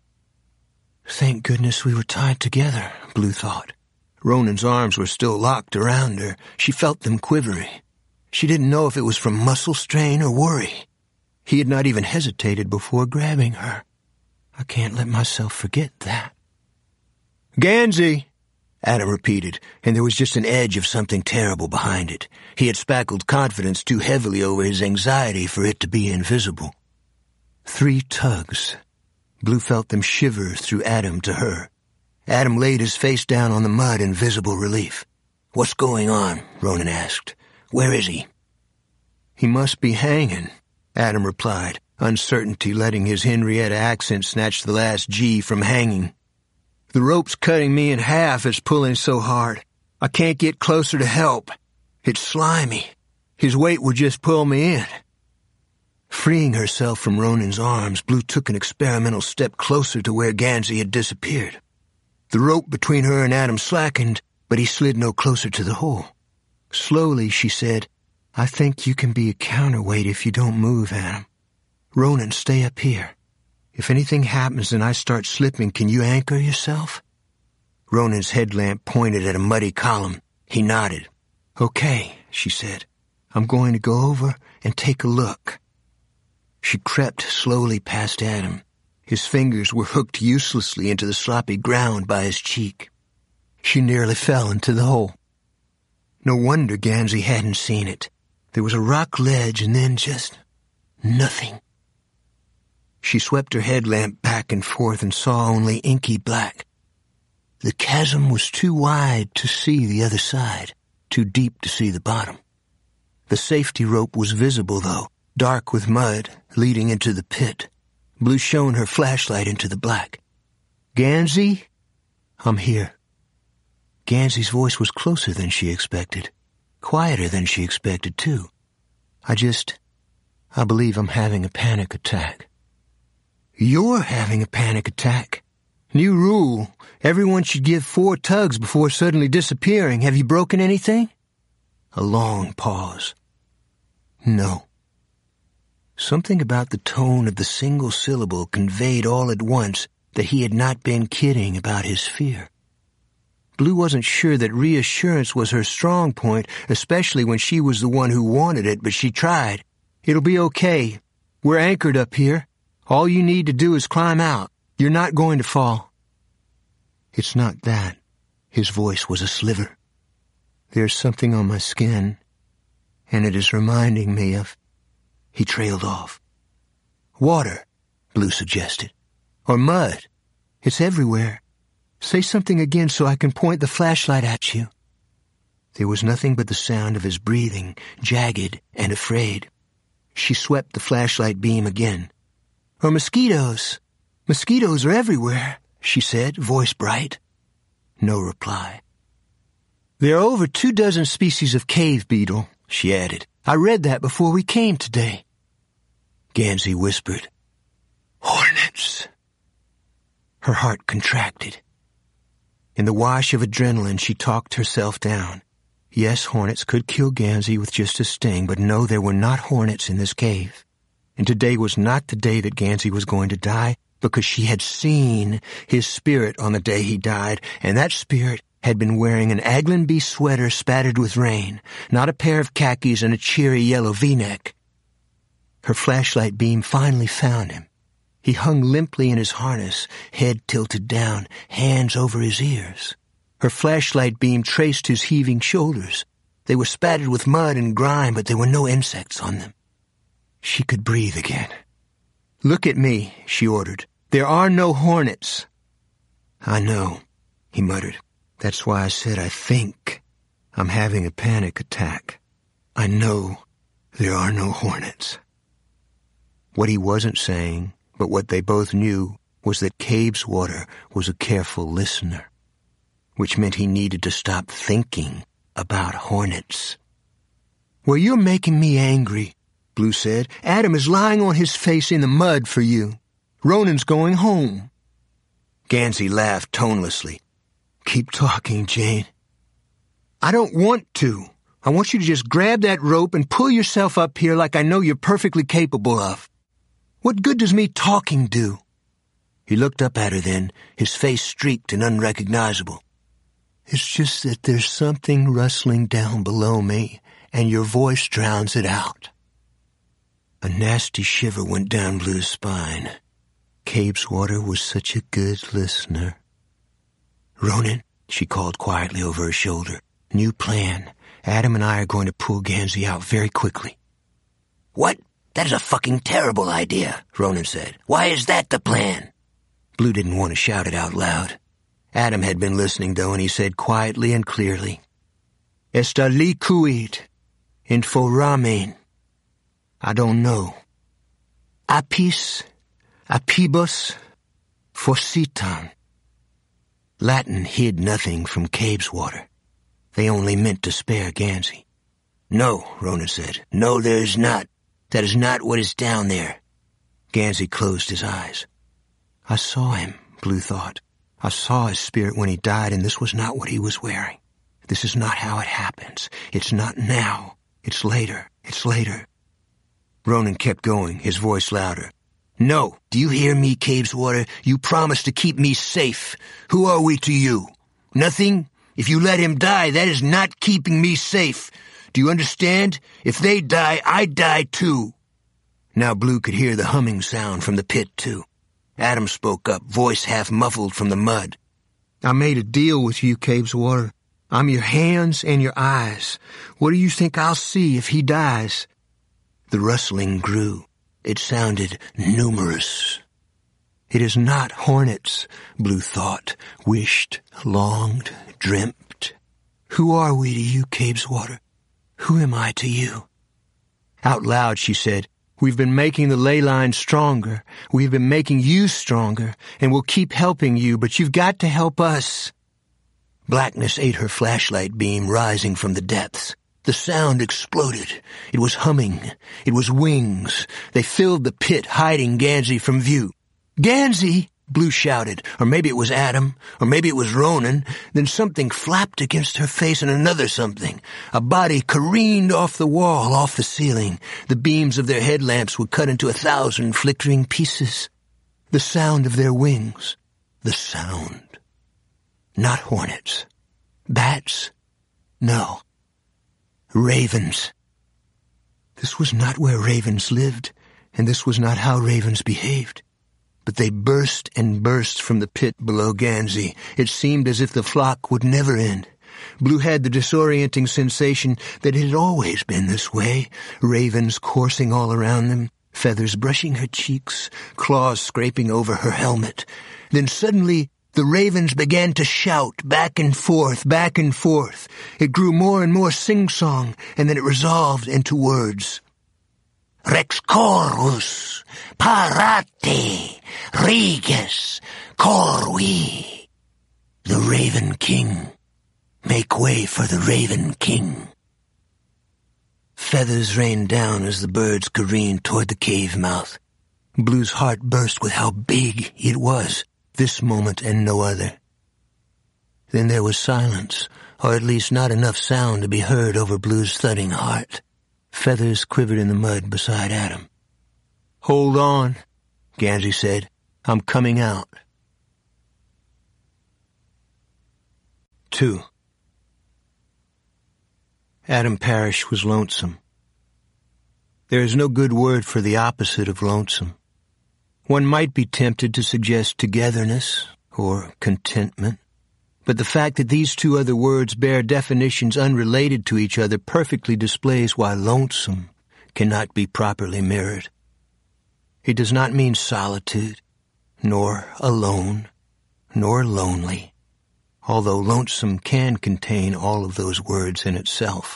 Thank goodness we were tied together, Blue thought. Ronan's arms were still locked around her. She felt them quivering. She didn't know if it was from muscle strain or worry. He had not even hesitated before grabbing her. I can't let myself forget that. "Gansey," Adam repeated, and there was just an edge of something terrible behind it. He had spackled confidence too heavily over his anxiety for it to be invisible. 3 tugs. Blue felt them shiver through Adam to her. Adam laid his face down on the mud in visible relief. "What's going on?" Ronan asked. "Where is he?" "He must be hanging," Adam replied, uncertainty letting his Henrietta accent snatch the last G from hanging. "The rope's cutting me in half, it's pulling so hard. I can't get closer to help. It's slimy. His weight would just pull me in." Freeing herself from Ronan's arms, Blue took an experimental step closer to where Gansey had disappeared. The rope between her and Adam slackened, but he slid no closer to the hole. Slowly, she said, "I think you can be a counterweight if you don't move, Adam. Ronan, stay up here. If anything happens and I start slipping, can you anchor yourself?" Ronan's headlamp pointed at a muddy column. He nodded. "Okay," she said. "I'm going to go over and take a look." She crept slowly past Adam. His fingers were hooked uselessly into the sloppy ground by his cheek. She nearly fell into the hole. No wonder Gansey hadn't seen it. There was a rock ledge and then just nothing. She swept her headlamp back and forth and saw only inky black. The chasm was too wide to see the other side, too deep to see the bottom. The safety rope was visible, though, dark with mud, leading into the pit. Blue shone her flashlight into the black. "Gansey? I'm here." Gansey's voice was closer than she expected, quieter than she expected, too. I believe I'm having a panic attack." "You're having a panic attack? New rule, everyone should give 4 tugs before suddenly disappearing. Have you broken anything?" A long pause. "No." Something about the tone of the single syllable conveyed all at once that he had not been kidding about his fear. Blue wasn't sure that reassurance was her strong point, especially when she was the one who wanted it, but she tried. "It'll be okay. We're anchored up here. All you need to do is climb out. You're not going to fall." "It's not that." His voice was a sliver. "There's something on my skin, and it is reminding me of..." He trailed off. "Water," Blue suggested. "Or mud. It's everywhere. Say something again so I can point the flashlight at you." There was nothing but the sound of his breathing, jagged and afraid. She swept the flashlight beam again. "Or mosquitoes. Mosquitoes are everywhere," she said, voice bright. No reply. "There are over 24 species of cave beetle," she added. "I read that before we came today." Gansey whispered, "Hornets." Her heart contracted. In the wash of adrenaline, she talked herself down. Yes, hornets could kill Gansey with just a sting, but no, there were not hornets in this cave. And today was not the day that Gansey was going to die, because she had seen his spirit on the day he died, and that spirit had been wearing an Aglenby sweater spattered with rain, not a pair of khakis and a cheery yellow V-neck. Her flashlight beam finally found him. He hung limply in his harness, head tilted down, hands over his ears. Her flashlight beam traced his heaving shoulders. They were spattered with mud and grime, but there were no insects on them. She could breathe again. "Look at me," she ordered. "There are no hornets." "I know," he muttered. "That's why I said I think I'm having a panic attack. I know there are no hornets." What he wasn't saying, but what they both knew, was that Cabeswater was a careful listener, which meant he needed to stop thinking about hornets. "Well, you're making me angry," Blue said. "Adam is lying on his face in the mud for you. Ronan's going home." Gansey laughed tonelessly. "Keep talking, Jane." "I don't want to. I want you to just grab that rope and pull yourself up here like I know you're perfectly capable of. What good does me talking do?" He looked up at her then, his face streaked and unrecognizable. "It's just that there's something rustling down below me, and your voice drowns it out." A nasty shiver went down Blue's spine. Cabeswater was such a good listener. "Ronan," she called quietly over her shoulder, "new plan. Adam and I are going to pull Gansey out very quickly." "What? That is a fucking terrible idea," Ronan said. "Why is that the plan?" Blue didn't want to shout it out loud. Adam had been listening, though, and he said quietly and clearly, "Esta liquid in foramen. I don't know. Apis, apibus, forsitan." Latin hid nothing from Cabeswater. They only meant to spare Gansey. "No," Ronan said. "No, there is not. That is not what is down there." Gansey closed his eyes. "I saw him," Blue thought. "I saw his spirit when he died, and this was not what he was wearing. This is not how it happens. It's not now. It's later. It's later." Ronan kept going, his voice louder. "No, do you hear me, Cabeswater? You promised to keep me safe. Who are we to you? Nothing? If you let him die, that is not keeping me safe. Do you understand? If they die, I die too." Now Blue could hear the humming sound from the pit, too. Adam spoke up, voice half muffled from the mud. "I made a deal with you, Cabeswater. I'm your hands and your eyes. What do you think I'll see if he dies?" The rustling grew. It sounded numerous. "It is not hornets," Blue thought, wished, longed, dreamt. "Who are we to you, Cabeswater? Who am I to you?" Out loud she said, "We've been making the ley line stronger. We've been making you stronger, and we'll keep helping you, but you've got to help us." Blackness ate her flashlight beam rising from the depths. The sound exploded. It was humming. It was wings. They filled the pit, hiding Gansey from view. "Gansey!" Blue shouted. Or maybe it was Adam, or maybe it was Ronan. Then something flapped against her face, and another something. A body careened off the wall, off the ceiling. The beams of their headlamps were cut into 1,000 flickering pieces. The sound of their wings. The sound. Not hornets. Bats? No. Ravens. This was not where ravens lived, and this was not how ravens behaved. But they burst and burst from the pit below Gansey. It seemed as if the flock would never end. Blue had the disorienting sensation that it had always been this way, ravens coursing all around them, feathers brushing her cheeks, claws scraping over her helmet. Then suddenly the ravens began to shout back and forth, back and forth. It grew more and more sing-song, and then it resolved into words. "Rex corvus, parate, reges, corvi." The Raven King. Make way for the Raven King. Feathers rained down as the birds careened toward the cave mouth. Blue's heart burst with how big it was, this moment and no other. Then there was silence, or at least not enough sound to be heard over Blue's thudding heart. Feathers quivered in the mud beside Adam. "Hold on," Gansey said. "I'm coming out." 2. Adam Parrish was lonesome. There is no good word for the opposite of lonesome. One might be tempted to suggest togetherness or contentment, but the fact that these two other words bear definitions unrelated to each other perfectly displays why lonesome cannot be properly mirrored. It does not mean solitude, nor alone, nor lonely. although lonesome can contain all of those words in itself.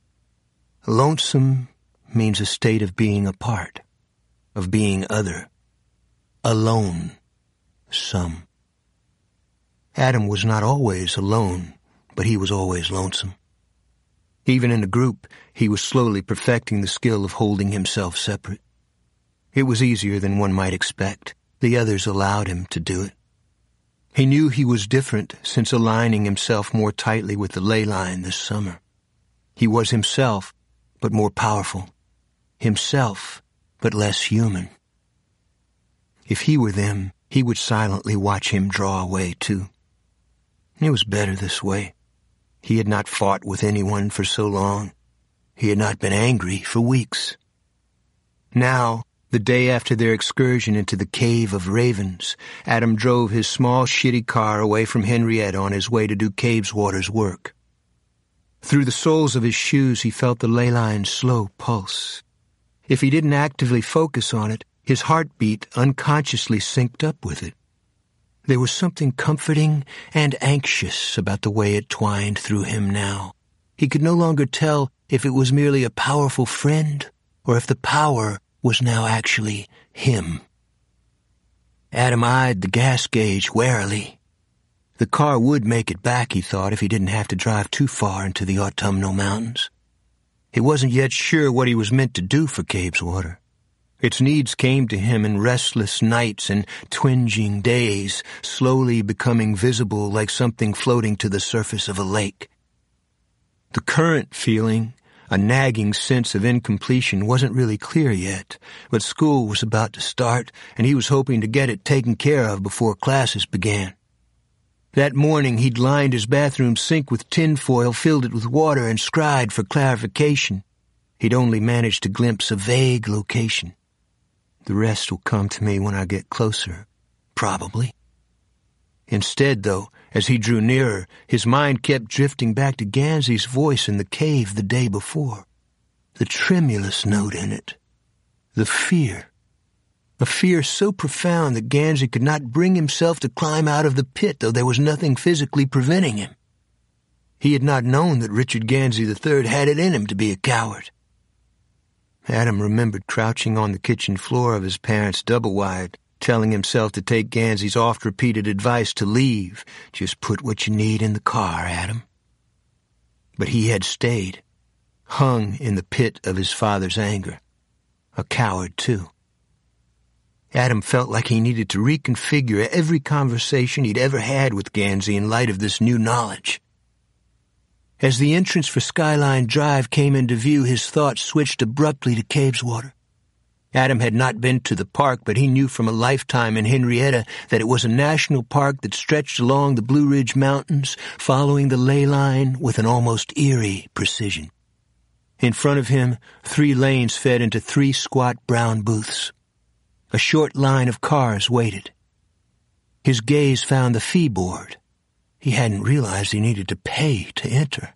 Lonesome means a state of being apart, of being other, alone, some. Adam was not always alone, but he was always lonesome. Even in a group, he was slowly perfecting the skill of holding himself separate. It was easier than one might expect. The others allowed him to do it. He knew he was different since aligning himself more tightly with the ley line this summer. He was himself, but more powerful. Himself, but less human. If he were them, he would silently watch him draw away, too. It was better this way. He had not fought with anyone for so long. He had not been angry for weeks. Now, the day after their excursion into the Cave of Ravens, Adam drove his small, shitty car away from Henrietta on his way to do Cabeswater's work. Through the soles of his shoes, he felt the ley line's slow pulse. If he didn't actively focus on it, his heartbeat unconsciously synced up with it. There was something comforting and anxious about the way it twined through him now. He could no longer tell if it was merely a powerful friend or if the power was now actually him. Adam eyed the gas gauge warily. The car would make it back, he thought, if he didn't have to drive too far into the autumnal mountains. He wasn't yet sure what he was meant to do for Cabeswater. Its needs came to him in restless nights and twinging days, slowly becoming visible like something floating to the surface of a lake. The current feeling, a nagging sense of incompletion, wasn't really clear yet, but school was about to start, and he was hoping to get it taken care of before classes began. That morning he'd lined his bathroom sink with tinfoil, filled it with water, and scried for clarification. He'd only managed to glimpse a vague location. The rest will come to me when I get closer, probably. Instead, though, as he drew nearer, his mind kept drifting back to Gansey's voice in the cave the day before. The tremulous note in it. The fear. A fear so profound that Gansey could not bring himself to climb out of the pit, though there was nothing physically preventing him. He had not known that Richard Gansey III had it in him to be a coward. Adam remembered crouching on the kitchen floor of his parents' double-wide, telling himself to take Gansey's oft-repeated advice to leave. Just put what you need in the car, Adam. But he had stayed, hung in the pit of his father's anger. A coward, too. Adam felt like he needed to reconfigure every conversation he'd ever had with Gansey in light of this new knowledge. As the entrance for Skyline Drive came into view, his thoughts switched abruptly to Cabeswater. Adam had not been to the park, but he knew from a lifetime in Henrietta that it was a national park that stretched along the Blue Ridge Mountains, following the ley line with an almost eerie precision. In front of him, 3 lanes fed into 3 squat brown booths. A short line of cars waited. His gaze found the fee board. He hadn't realized he needed to pay to enter.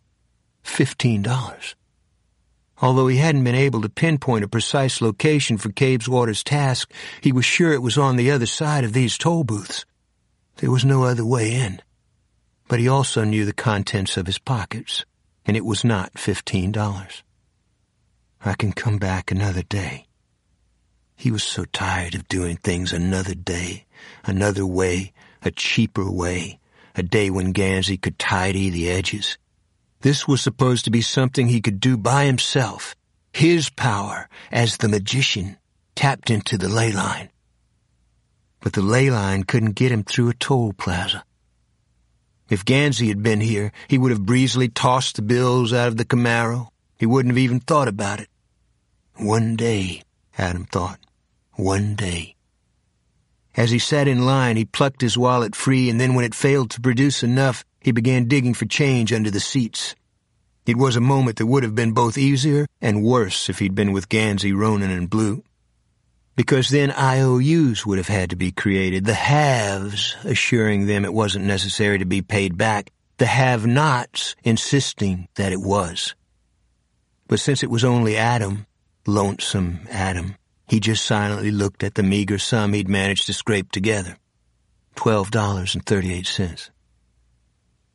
$15. Although he hadn't been able to pinpoint a precise location for Cabeswater's task, he was sure it was on the other side of these toll booths. There was no other way in. But he also knew the contents of his pockets, and it was not $15. I can come back another day. He was so tired of doing things another day, another way, a cheaper way, a day when Gansey could tidy the edges. This was supposed to be something he could do by himself. His power, as the magician, tapped into the ley line. But the ley line couldn't get him through a toll plaza. If Gansey had been here, he would have breezily tossed the bills out of the Camaro. He wouldn't have even thought about it. One day, Adam thought. One day. As he sat in line, he plucked his wallet free, and then when it failed to produce enough, he began digging for change under the seats. It was a moment that would have been both easier and worse if he'd been with Gansey, Ronan, and Blue. Because then IOUs would have had to be created, the haves assuring them it wasn't necessary to be paid back, the have-nots insisting that it was. But since it was only Adam, lonesome Adam, he just silently looked at the meager sum he'd managed to scrape together. $12.38.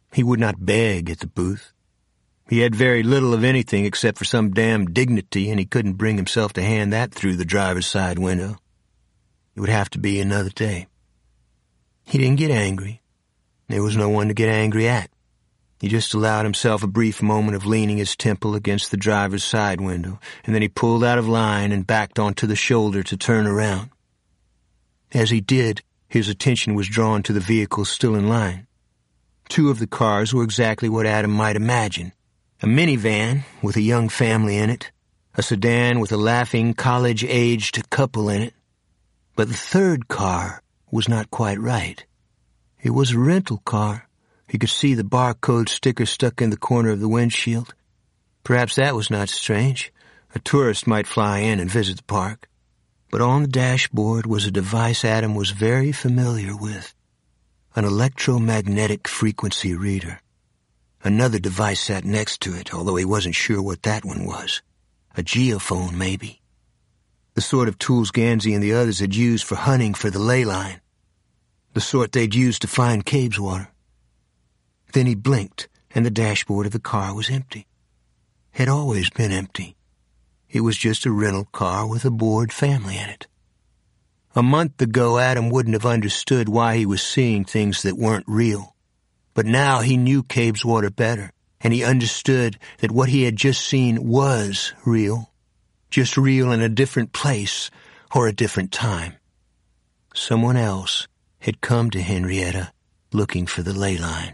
He would not beg at the booth. He had very little of anything except for some damn dignity, and he couldn't bring himself to hand that through the driver's side window. It would have to be another day. He didn't get angry. There was no one to get angry at. He just allowed himself a brief moment of leaning his temple against the driver's side window, and then he pulled out of line and backed onto the shoulder to turn around. As he did, his attention was drawn to the vehicles still in line. Two of the cars were exactly what Adam might imagine. A minivan with a young family in it, a sedan with a laughing, college-aged couple in it. But the third car was not quite right. It was a rental car. He could see the barcode sticker stuck in the corner of the windshield. Perhaps that was not strange. A tourist might fly in and visit the park. But on the dashboard was a device Adam was very familiar with. An electromagnetic frequency reader. Another device sat next to it, although he wasn't sure what that one was. A geophone, maybe. The sort of tools Gansey and the others had used for hunting for the ley line. The sort they'd used to find Cabeswater. Then he blinked, and the dashboard of the car was empty. Had always been empty. It was just a rental car with a bored family in it. A month ago, Adam wouldn't have understood why he was seeing things that weren't real. But now he knew Cabeswater better, and he understood that what he had just seen was real. Just real in a different place or a different time. Someone else had come to Henrietta looking for the ley line.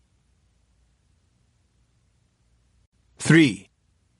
3.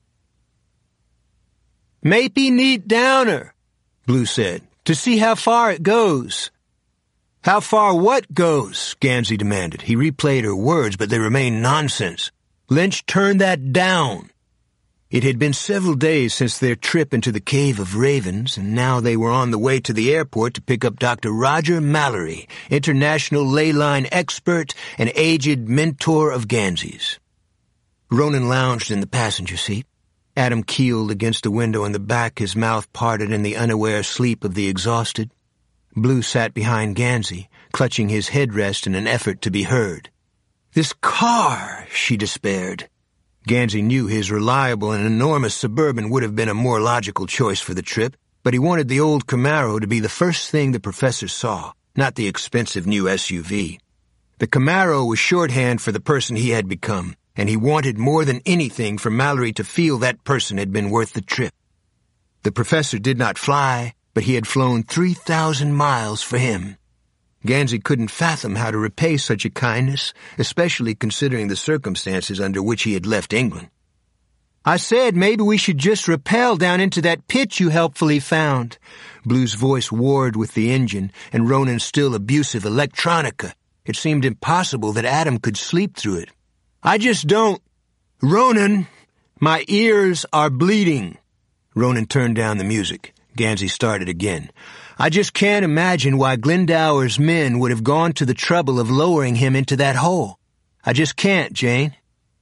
"Maybe neat downer," Blue said, "to see how far it goes." "How far what goes?" Gansey demanded. He replayed her words, but they remained nonsense. Lynch turned that down. It had been several days since their trip into the Cave of Ravens, and now they were on the way to the airport to pick up Dr. Roger Mallory, international ley line expert and aged mentor of Gansey's. Ronan lounged in the passenger seat. Adam keeled against a window in the back, his mouth parted in the unaware sleep of the exhausted. Blue sat behind Gansey, clutching his headrest in an effort to be heard. "This car," she despaired. Gansey knew his reliable and enormous Suburban would have been a more logical choice for the trip, but he wanted the old Camaro to be the first thing the professor saw, not the expensive new SUV. The Camaro was shorthand for the person he had become, and he wanted more than anything for Mallory to feel that person had been worth the trip. The professor did not fly, but he had flown 3,000 miles for him. Gansey couldn't fathom how to repay such a kindness, especially considering the circumstances under which he had left England. "I said maybe we should just rappel down into that pit you helpfully found." Blue's voice warred with the engine, and Ronan's still abusive electronica. It seemed impossible that Adam could sleep through it. "I just don't—" "Ronan, my ears are bleeding." Ronan turned down the music. Gansey started again. "I just can't imagine why Glendower's men would have gone to the trouble of lowering him into that hole. I just can't, Jane."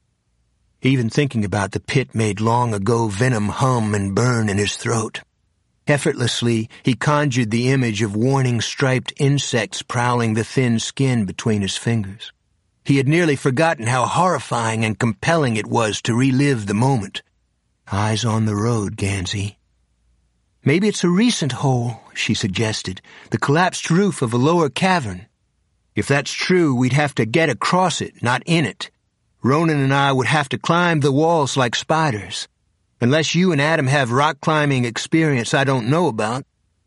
Even thinking about the pit made long-ago venom hum and burn in his throat. Effortlessly, he conjured the image of warning-striped insects prowling the thin skin between his fingers. He had nearly forgotten how horrifying and compelling it was to relive the moment. "Eyes on the road, Gansey." "Maybe it's a recent hole," she suggested, "the collapsed roof of a lower cavern. If that's true, we'd have to get across it, not in it. Ronan and I would have to climb the walls like spiders. Unless you and Adam have rock-climbing experience I don't know about."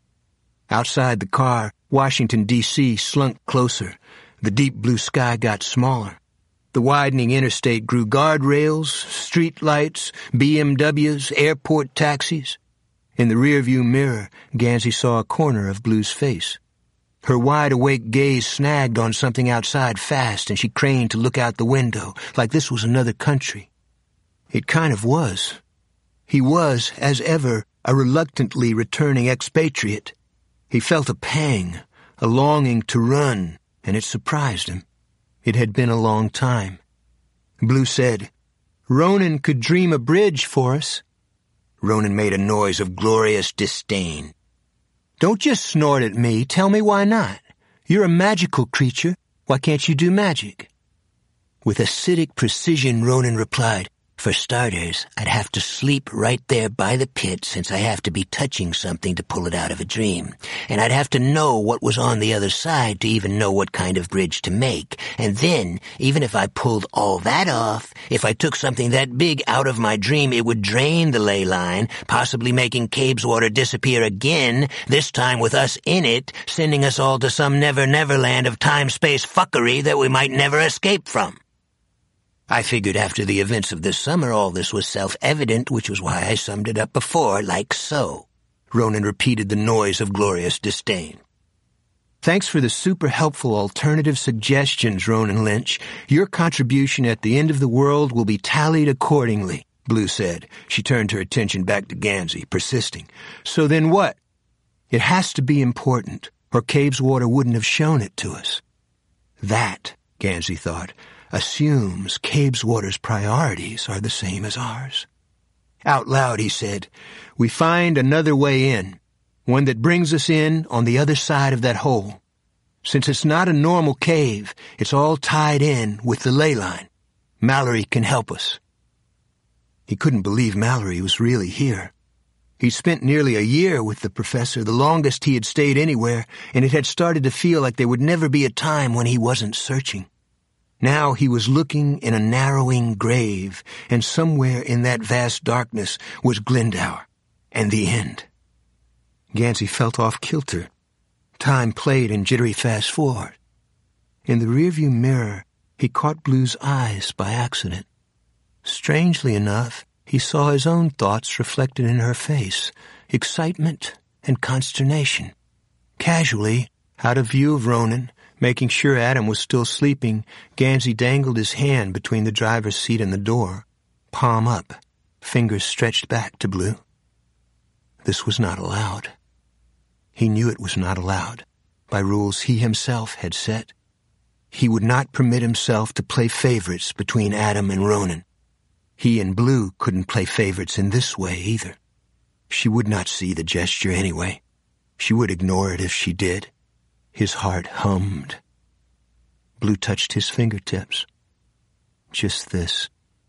Outside the car, Washington, D.C. slunk closer. The deep blue sky got smaller. The widening interstate grew guardrails, street lights, BMWs, airport taxis. In the rearview mirror, Gansey saw a corner of Blue's face. Her wide-awake gaze snagged on something outside fast, and she craned to look out the window, like this was another country. It kind of was. He was, as ever, a reluctantly returning expatriate. He felt a pang, a longing to run, and it surprised him. It had been a long time. Blue said, "Ronan could dream a bridge for us." Ronan made a noise of glorious disdain. "Don't just snort at me. Tell me why not. You're a magical creature. Why can't you do magic?" With acidic precision, Ronan replied, "For starters, I'd have to sleep right there by the pit since I have to be touching something to pull it out of a dream. And I'd have to know what was on the other side to even know what kind of bridge to make. And then, even if I pulled all that off, if I took something that big out of my dream, it would drain the ley line, possibly making Cabeswater disappear again, this time with us in it, sending us all to some never-never land of time-space fuckery that we might never escape from." I figured after the events of this summer all this was self-evident, which was why I summed it up before, like so. Ronan repeated the noise of glorious disdain. "Thanks for the super helpful alternative suggestions, Ronan Lynch. Your contribution at the end of the world will be tallied accordingly," Blue said. She turned her attention back to Gansey, persisting. "So then what? It has to be important, or Cabeswater wouldn't have shown it to us." That, Gansey thought, assumes Cabeswater's priorities are the same as ours. Out loud, he said, "We find another way in, one that brings us in on the other side of that hole. Since it's not a normal cave, it's all tied in with the ley line. Mallory can help us." He couldn't believe Mallory was really here. He'd spent nearly a year with the professor, the longest he had stayed anywhere, and it had started to feel like there would never be a time when he wasn't searching. Now he was looking in a narrowing grave, and somewhere in that vast darkness was Glendower, and the end. Gansey felt off kilter. Time played in jittery fast-forward. In the rearview mirror, he caught Blue's eyes by accident. Strangely enough, he saw his own thoughts reflected in her face, excitement and consternation. Casually, out of view of Ronan, making sure Adam was still sleeping, Gansey dangled his hand between the driver's seat and the door, palm up, fingers stretched back to Blue. This was not allowed. He knew it was not allowed, by rules he himself had set. He would not permit himself to play favorites between Adam and Ronan. He and Blue couldn't play favorites in this way either. She would not see the gesture anyway. She would ignore it if she did. His heart hummed. Blue touched his fingertips. Just this.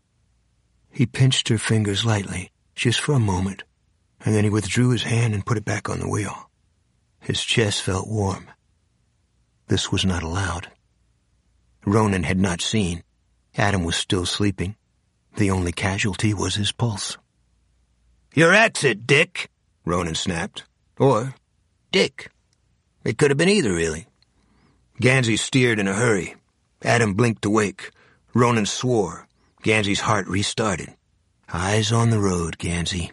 He pinched her fingers lightly, just for a moment, and then he withdrew his hand and put it back on the wheel. His chest felt warm. This was not allowed. Ronan had not seen. Adam was still sleeping. The only casualty was his pulse. "Your exit, Dick," Ronan snapped. Or Dick. It could have been either, really. Gansey steered in a hurry. Adam blinked awake. Ronan swore. Gansey's heart restarted. Eyes on the road, Gansey.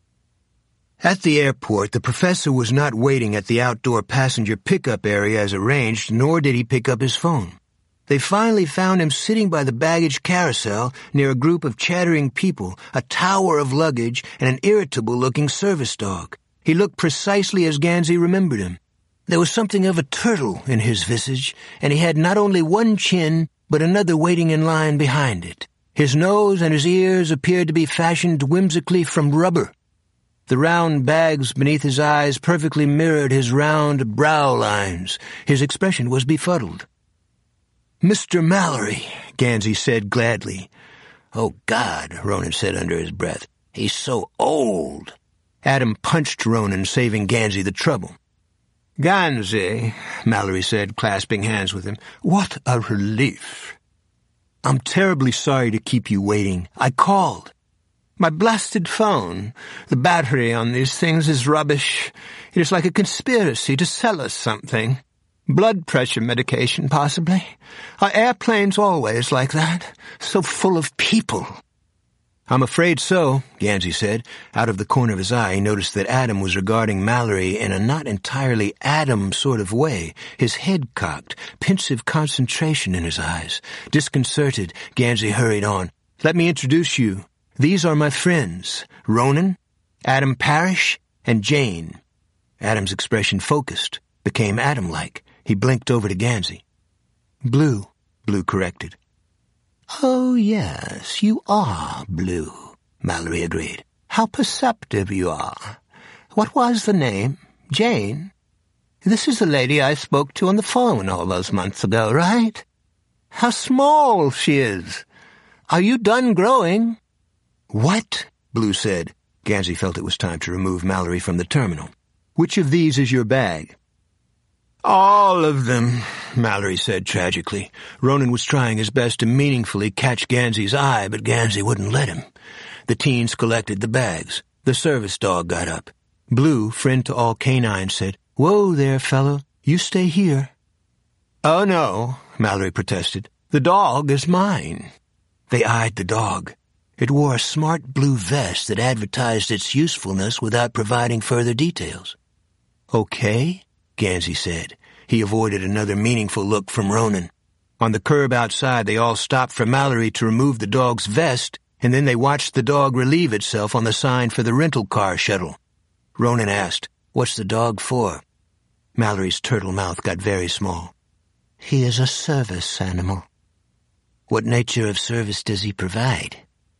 At the airport, the professor was not waiting at the outdoor passenger pickup area as arranged, nor did he pick up his phone. They finally found him sitting by the baggage carousel near a group of chattering people, a tower of luggage, and an irritable-looking service dog. He looked precisely as Gansey remembered him. There was something of a turtle in his visage, and he had not only one chin, but another waiting in line behind it. His nose and his ears appeared to be fashioned whimsically from rubber. The round bags beneath his eyes perfectly mirrored his round brow lines. His expression was befuddled. "Mr. Mallory," Gansey said gladly. "Oh, God," Ronan said under his breath. "He's so old." Adam punched Ronan, saving Gansey the trouble. "Gansey," Mallory said, clasping hands with him, "what a relief." "I'm terribly sorry to keep you waiting. I called. My blasted phone. The battery on these things is rubbish. It is like a conspiracy to sell us something. Blood pressure medication, possibly. Are airplanes always like that? So full of people?" "I'm afraid so," Gansey said. Out of the corner of his eye, he noticed that Adam was regarding Mallory in a not entirely Adam sort of way, his head cocked, pensive concentration in his eyes. Disconcerted, Gansey hurried on. "Let me introduce you. These are my friends, Ronan, Adam Parrish, and Jane." Adam's expression focused, became Adam-like. He blinked over to Gansey. "Blue," Blue corrected. "Oh, yes, you are Blue," Mallory agreed. "How perceptive you are. What was the name? Jane? This is the lady I spoke to on the phone all those months ago, right? How small she is. Are you done growing?" "What?" Blue said. Gansey felt it was time to remove Mallory from the terminal. "Which of these is your bag?" "All of them," Mallory said tragically. Ronan was trying his best to meaningfully catch Gansey's eye, but Gansey wouldn't let him. The teens collected the bags. The service dog got up. Blue, friend to all canines, said, "Whoa there, fellow. You stay here." "Oh, no," Mallory protested. "The dog is mine." They eyed the dog. It wore a smart blue vest that advertised its usefulness without providing further details. "Okay," Gansey said. He avoided another meaningful look from Ronan. On the curb outside, they all stopped for Mallory to remove the dog's vest, and then they watched the dog relieve itself on the sign for the rental car shuttle. Ronan asked, "What's the dog for?" Mallory's turtle mouth got very small. "He is a service animal." "What nature of service does he provide?"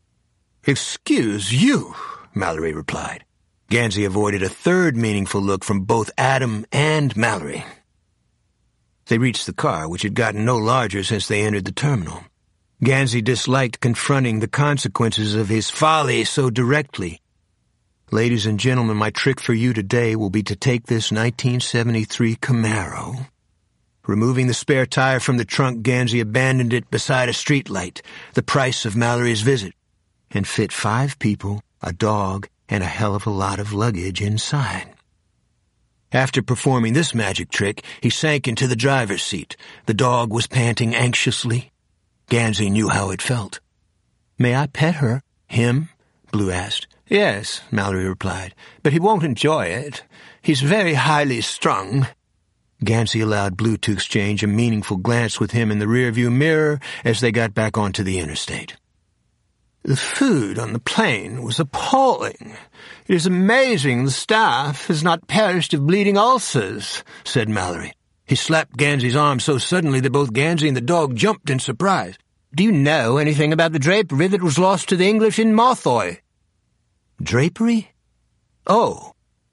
"Excuse you," Mallory replied. Gansey avoided a third meaningful look from both Adam and Mallory. They reached the car, which had gotten no larger since they entered the terminal. Gansey disliked confronting the consequences of his folly so directly. "Ladies and gentlemen, my trick for you today will be to take this 1973 Camaro." Removing the spare tire from the trunk, Gansey abandoned it beside a streetlight, the price of Mallory's visit, and fit 5 people, a dog, and a hell of a lot of luggage inside. After performing this magic trick, he sank into the driver's seat. The dog was panting anxiously. Gansey knew how it felt. "May I pet her?" "Him?" Blue asked. "Yes," Mallory replied, "but he won't enjoy it. He's very highly strung." Gansey allowed Blue to exchange a meaningful glance with him in the rearview mirror as they got back onto the interstate. "The food on the plane was appalling. It is amazing the staff has not perished of bleeding ulcers," said Mallory. He slapped Gansey's arm so suddenly that both Gansey and the dog jumped in surprise. "Do you know anything about the drapery that was lost to the English in Marthoy?" "Drapery? Oh.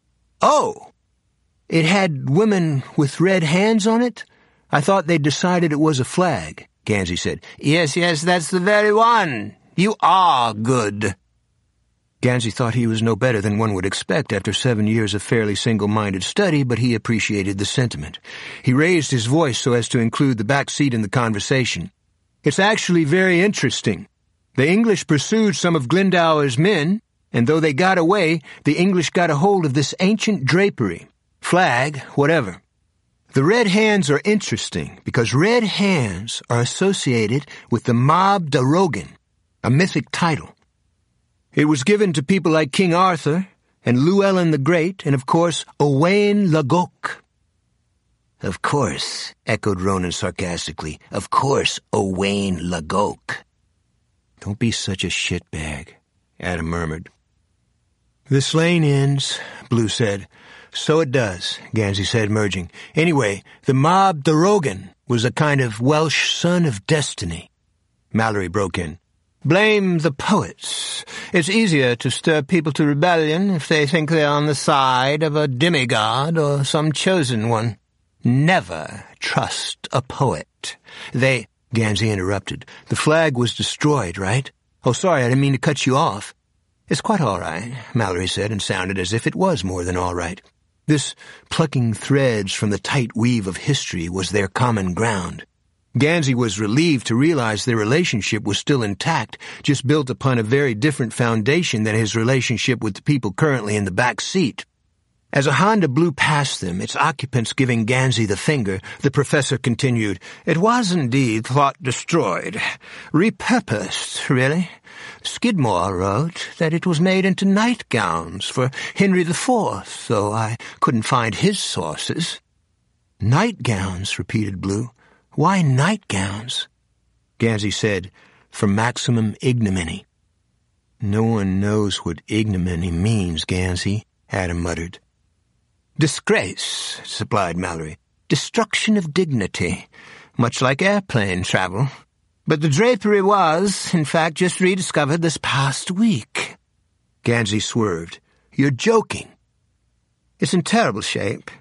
It had women with red hands on it? I thought they'd decided it was a flag," Gansey said. Yes, that's the very one. You are good." Gansey thought he was no better than one would expect after 7 years of fairly single-minded study, but he appreciated the sentiment. He raised his voice so as to include the back seat in the conversation. "It's actually very interesting. The English pursued some of Glendower's men, and though they got away, the English got a hold of this ancient drapery. Flag, whatever. The red hands are interesting because red hands are associated with the Mab Darogan, a mythic title. It was given to people like King Arthur and Llewellyn the Great and, of course, Owain Lagok." "Of course," echoed Ronan sarcastically. "Of course, Owain Lagok." "Don't be such a shitbag," Adam murmured. "This lane ends," Blue said. "So it does," Gansey said, merging. "Anyway, the Mab Darogan was a kind of Welsh son of destiny." Mallory broke in. "Blame the poets. It's easier to stir people to rebellion if they think they're on the side of a demigod or some chosen one. Never trust a poet. They—" Gansey interrupted. "The flag was destroyed, right? Oh, sorry, I didn't mean to cut you off." "It's quite all right," Mallory said, and sounded as if it was more than all right. This plucking threads from the tight weave of history was their common ground. Gansey was relieved to realize their relationship was still intact, just built upon a very different foundation than his relationship with the people currently in the back seat. As a Honda blew past them, its occupants giving Gansey the finger, the professor continued, "It was indeed thought destroyed. Repurposed, really. Skidmore wrote that it was made into nightgowns for Henry IV, though I couldn't find his sources." "Nightgowns," repeated Blue. "Why nightgowns?" Gansey said, "For maximum ignominy." "No one knows what ignominy means, Gansey," Adam muttered. "Disgrace," supplied Mallory. "Destruction of dignity, much like airplane travel. But the drapery was, in fact, just rediscovered this past week." Gansey swerved. "You're joking." "It's in terrible shape.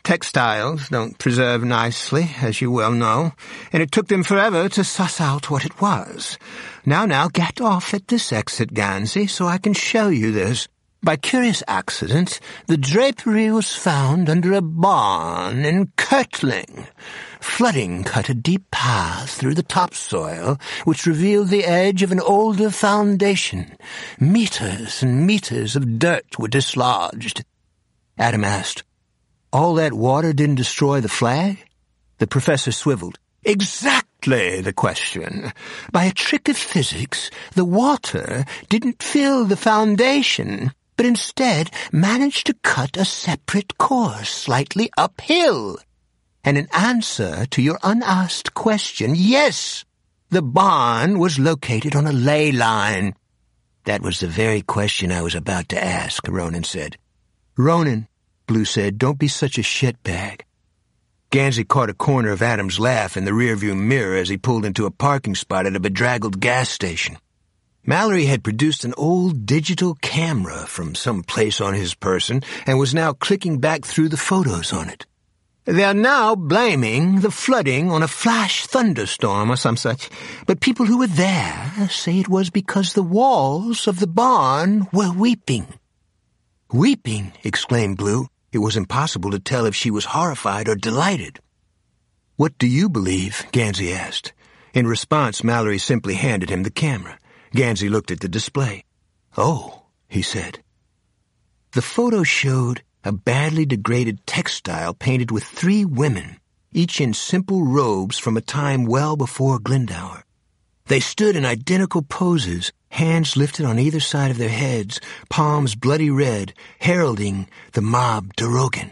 Textiles don't preserve nicely, as you well know, and it took them forever to suss out what it was. Now, get off at this exit, Gansey, so I can show you this. By curious accident, the drapery was found under a barn in Kirtling. Flooding cut a deep path through the topsoil, which revealed the edge of an older foundation. Meters and meters of dirt were dislodged. Adam asked, "All that water didn't destroy the flag?" The professor swiveled. "Exactly the question. By a trick of physics, the water didn't fill the foundation, but instead managed to cut a separate course slightly uphill. And in answer to your unasked question, yes, the barn was located on a ley line." "That was the very question I was about to ask," Ronan said. "Ronan," Blue said, "don't be such a shitbag." Gansey caught a corner of Adam's laugh in the rearview mirror as he pulled into a parking spot at a bedraggled gas station. Mallory had produced an old digital camera from some place on his person and was now clicking back through the photos on it. "They're now blaming the flooding on a flash thunderstorm or some such, but people who were there say it was because the walls of the barn were weeping." "Weeping?" exclaimed Blue. It was impossible to tell if she was horrified or delighted. "What do you believe?" Gansey asked. In response, Mallory simply handed him the camera. Gansey looked at the display. "Oh," he said. The photo showed a badly degraded textile painted with 3 women, each in simple robes from a time well before Glendower. They stood in identical poses, hands lifted on either side of their heads, palms bloody red, heralding the mob Darogan.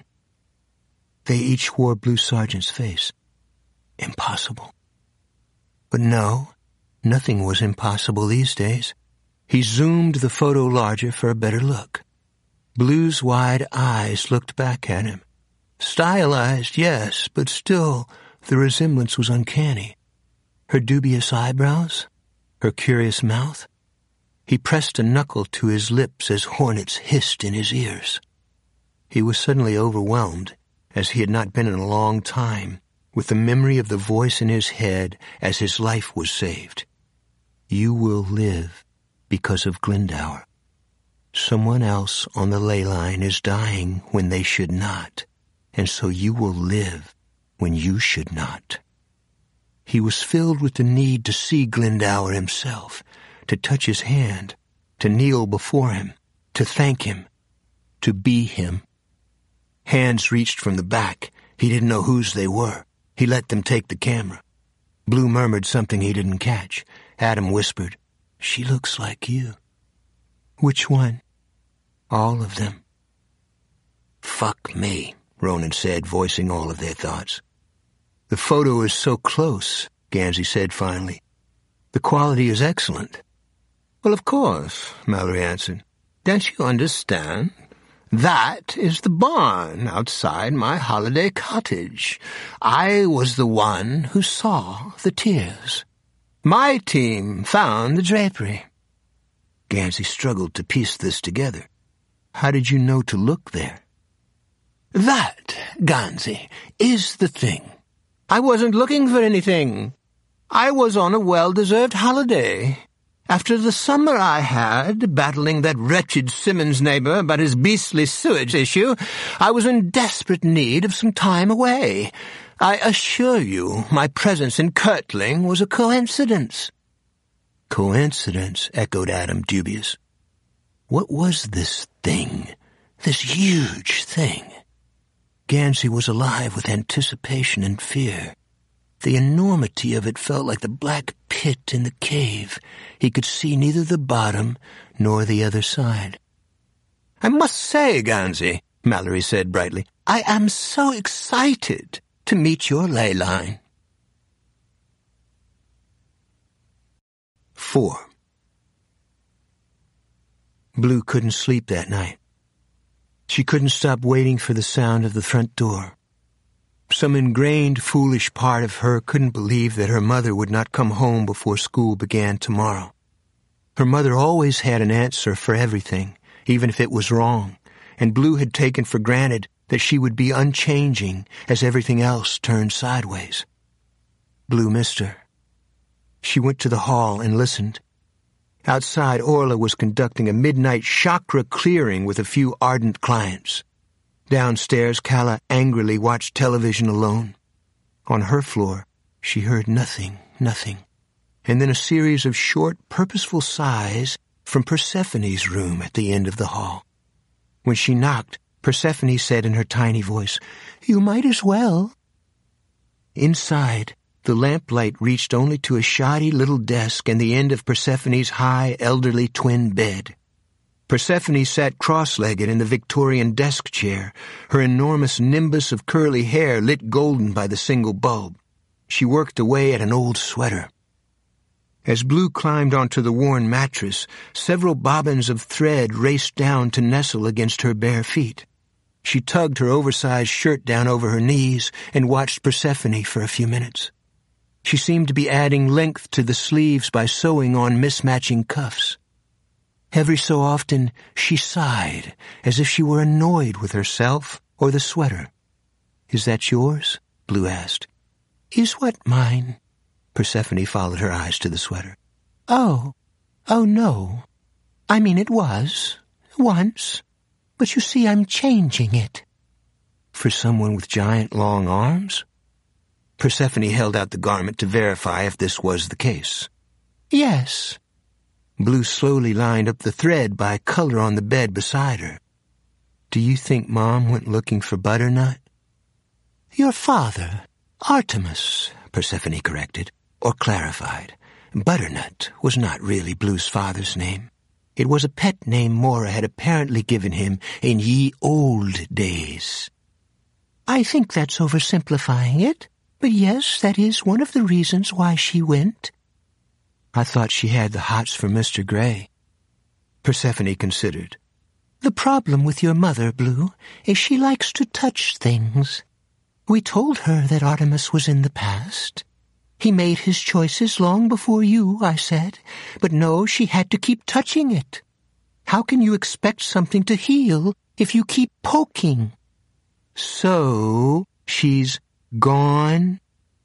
They each wore Blue Sergeant's face. Impossible. But no, nothing was impossible these days. He zoomed the photo larger for a better look. Blue's wide eyes looked back at him. Stylized, yes, but still the resemblance was uncanny. Her dubious eyebrows, her curious mouth. He pressed a knuckle to his lips as hornets hissed in his ears. He was suddenly overwhelmed, as he had not been in a long time, with the memory of the voice in his head as his life was saved. "You will live because of Glendower. Someone else on the ley line is dying when they should not, and so you will live when you should not." He was filled with the need to see Glendower himself, to touch his hand, to kneel before him, to thank him, to be him. Hands reached from the back. He didn't know whose they were. He let them take the camera. Blue murmured something he didn't catch. Adam whispered, "She looks like you." "Which one?" "All of them." "Fuck me," Ronan said, voicing all of their thoughts. "The photo is so close," Gansey said finally. "The quality is excellent." "Well, of course," Mallory answered. "Don't you understand? That is the barn outside my holiday cottage. I was the one who saw the tears. My team found the drapery." Gansey struggled to piece this together. "How did you know to look there?" "That, Gansey, is the thing. I wasn't looking for anything. I was on a well-deserved holiday. After the summer I had, battling that wretched Simmons neighbor about his beastly sewage issue, I was in desperate need of some time away. I assure you, my presence in Kirtling was a coincidence." "Coincidence?" echoed Adam, dubious. What was this thing? This huge thing? Gansey was alive with anticipation and fear. The enormity of it felt like the black pit in the cave. He could see neither the bottom nor the other side. "I must say, Gansey," Mallory said brightly, "I am so excited to meet your ley line." 4. Blue couldn't sleep that night. She couldn't stop waiting for the sound of the front door. Some ingrained, foolish part of her couldn't believe that her mother would not come home before school began tomorrow. Her mother always had an answer for everything, even if it was wrong, and Blue had taken for granted that she would be unchanging as everything else turned sideways. Blue missed her. She went to the hall and listened. Outside, Orla was conducting a midnight chakra clearing with a few ardent clients. Downstairs, Calla angrily watched television alone. On her floor, she heard nothing, and then a series of short, purposeful sighs from Persephone's room at the end of the hall. When she knocked, Persephone said in her tiny voice, "You might as well." Inside, the lamplight reached only to a shoddy little desk and the end of Persephone's high, elderly twin bed. Persephone sat cross-legged in the Victorian desk chair, her enormous nimbus of curly hair lit golden by the single bulb. She worked away at an old sweater. As Blue climbed onto the worn mattress, several bobbins of thread raced down to nestle against her bare feet. She tugged her oversized shirt down over her knees and watched Persephone for a few minutes. She seemed to be adding length to the sleeves by sewing on mismatching cuffs. Every so often, she sighed, as if she were annoyed with herself or the sweater. "Is that yours?" Blue asked. "Is what mine?" Persephone followed her eyes to the sweater. Oh, no. I mean, it was, once. But you see, I'm changing it." "For someone with giant long arms?" Persephone held out the garment to verify if this was the case. "Yes." Blue slowly lined up the thread by color on the bed beside her. "Do you think Mom went looking for Butternut?" "Your father, Artemis," Persephone corrected, or clarified. Butternut was not really Blue's father's name. It was a pet name Mora had apparently given him in ye old days. "I think that's oversimplifying it, but yes, that is one of the reasons why she went." "I thought she had the hots for Mr. Gray." Persephone considered. "The problem with your mother, Blue, is she likes to touch things. We told her that Artemis was in the past. He made his choices long before you, I said, but no, she had to keep touching it. How can you expect something to heal if you keep poking?" "So she's gone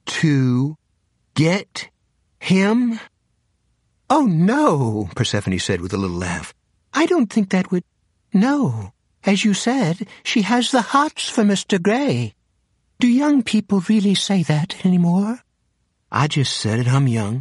to get him?" "Oh, no," Persephone said with a little laugh. "I don't think that would—" "No, as you said, she has the hots for Mr. Gray. Do young people really say that anymore?" "I just said it. I'm young."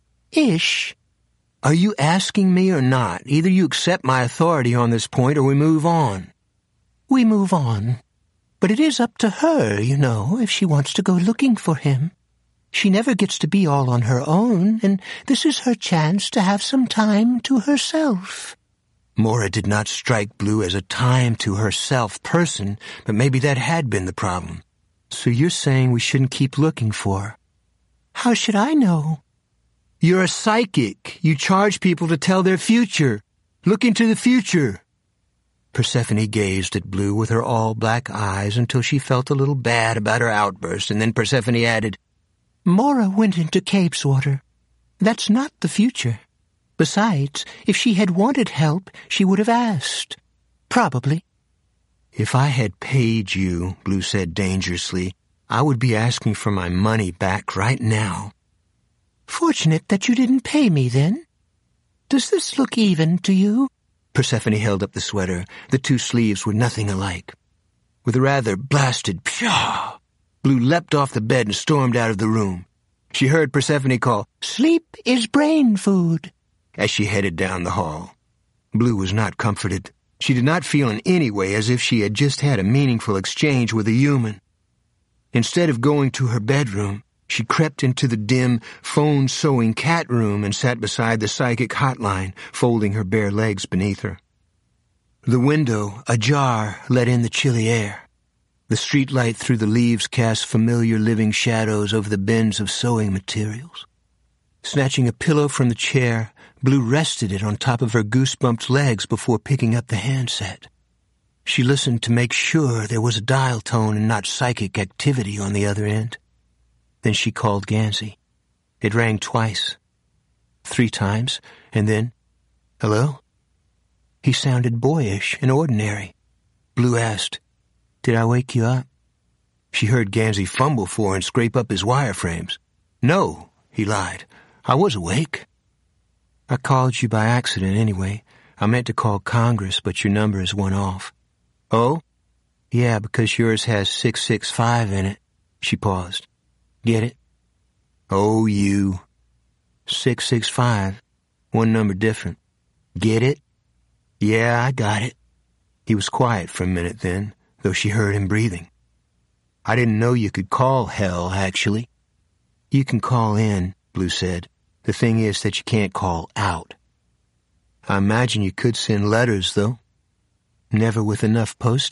"Ish." "Are you asking me or not? Either you accept my authority on this point or we move on." "We move on. But it is up to her, you know, if she wants to go looking for him. She never gets to be all on her own, and this is her chance to have some time to herself." Mora did not strike Blue as a time-to-herself person, but maybe that had been the problem. "So you're saying we shouldn't keep looking for her?" "How should I know?" "You're a psychic. You charge people to tell their future. Look into the future." Persephone gazed at Blue with her all-black eyes until she felt a little bad about her outburst, and then Persephone added, "Mora went into Cabeswater. That's not the future. Besides, if she had wanted help, she would have asked. Probably." "If I had paid you," Blue said dangerously, "I would be asking for my money back right now." "Fortunate that you didn't pay me, then. Does this look even to you?" Persephone held up the sweater. The two sleeves were nothing alike. With a rather blasted pshaw, Blue leapt off the bed and stormed out of the room. She heard Persephone call, "Sleep is brain food," as she headed down the hall. Blue was not comforted. She did not feel in any way as if she had just had a meaningful exchange with a human. Instead of going to her bedroom, she crept into the dim, phone-sewing cat room and sat beside the psychic hotline, folding her bare legs beneath her. The window, ajar, let in the chilly air. The streetlight through the leaves cast familiar living shadows over the bins of sewing materials. Snatching a pillow from the chair, Blue rested it on top of her goosebumped legs before picking up the handset. She listened to make sure there was a dial tone and not psychic activity on the other end. Then she called Gansey. It rang twice, 3 times, and then, "Hello?" He sounded boyish and ordinary. Blue asked, Did I wake you up? She heard Gansey fumble for and scrape up his wireframes. No, he lied. I was awake. I called you by accident anyway. I meant to call Congress, but your number is one off. Oh? Yeah, because yours has 665 in it. She paused. Get it? Oh, you. 665. One number different. Get it? Yeah, I got it. He was quiet for a minute then, though she heard him breathing. I didn't know you could call hell, actually. You can call in, Blue said. The thing is that you can't call out. I imagine you could send letters, though. Never with enough postage.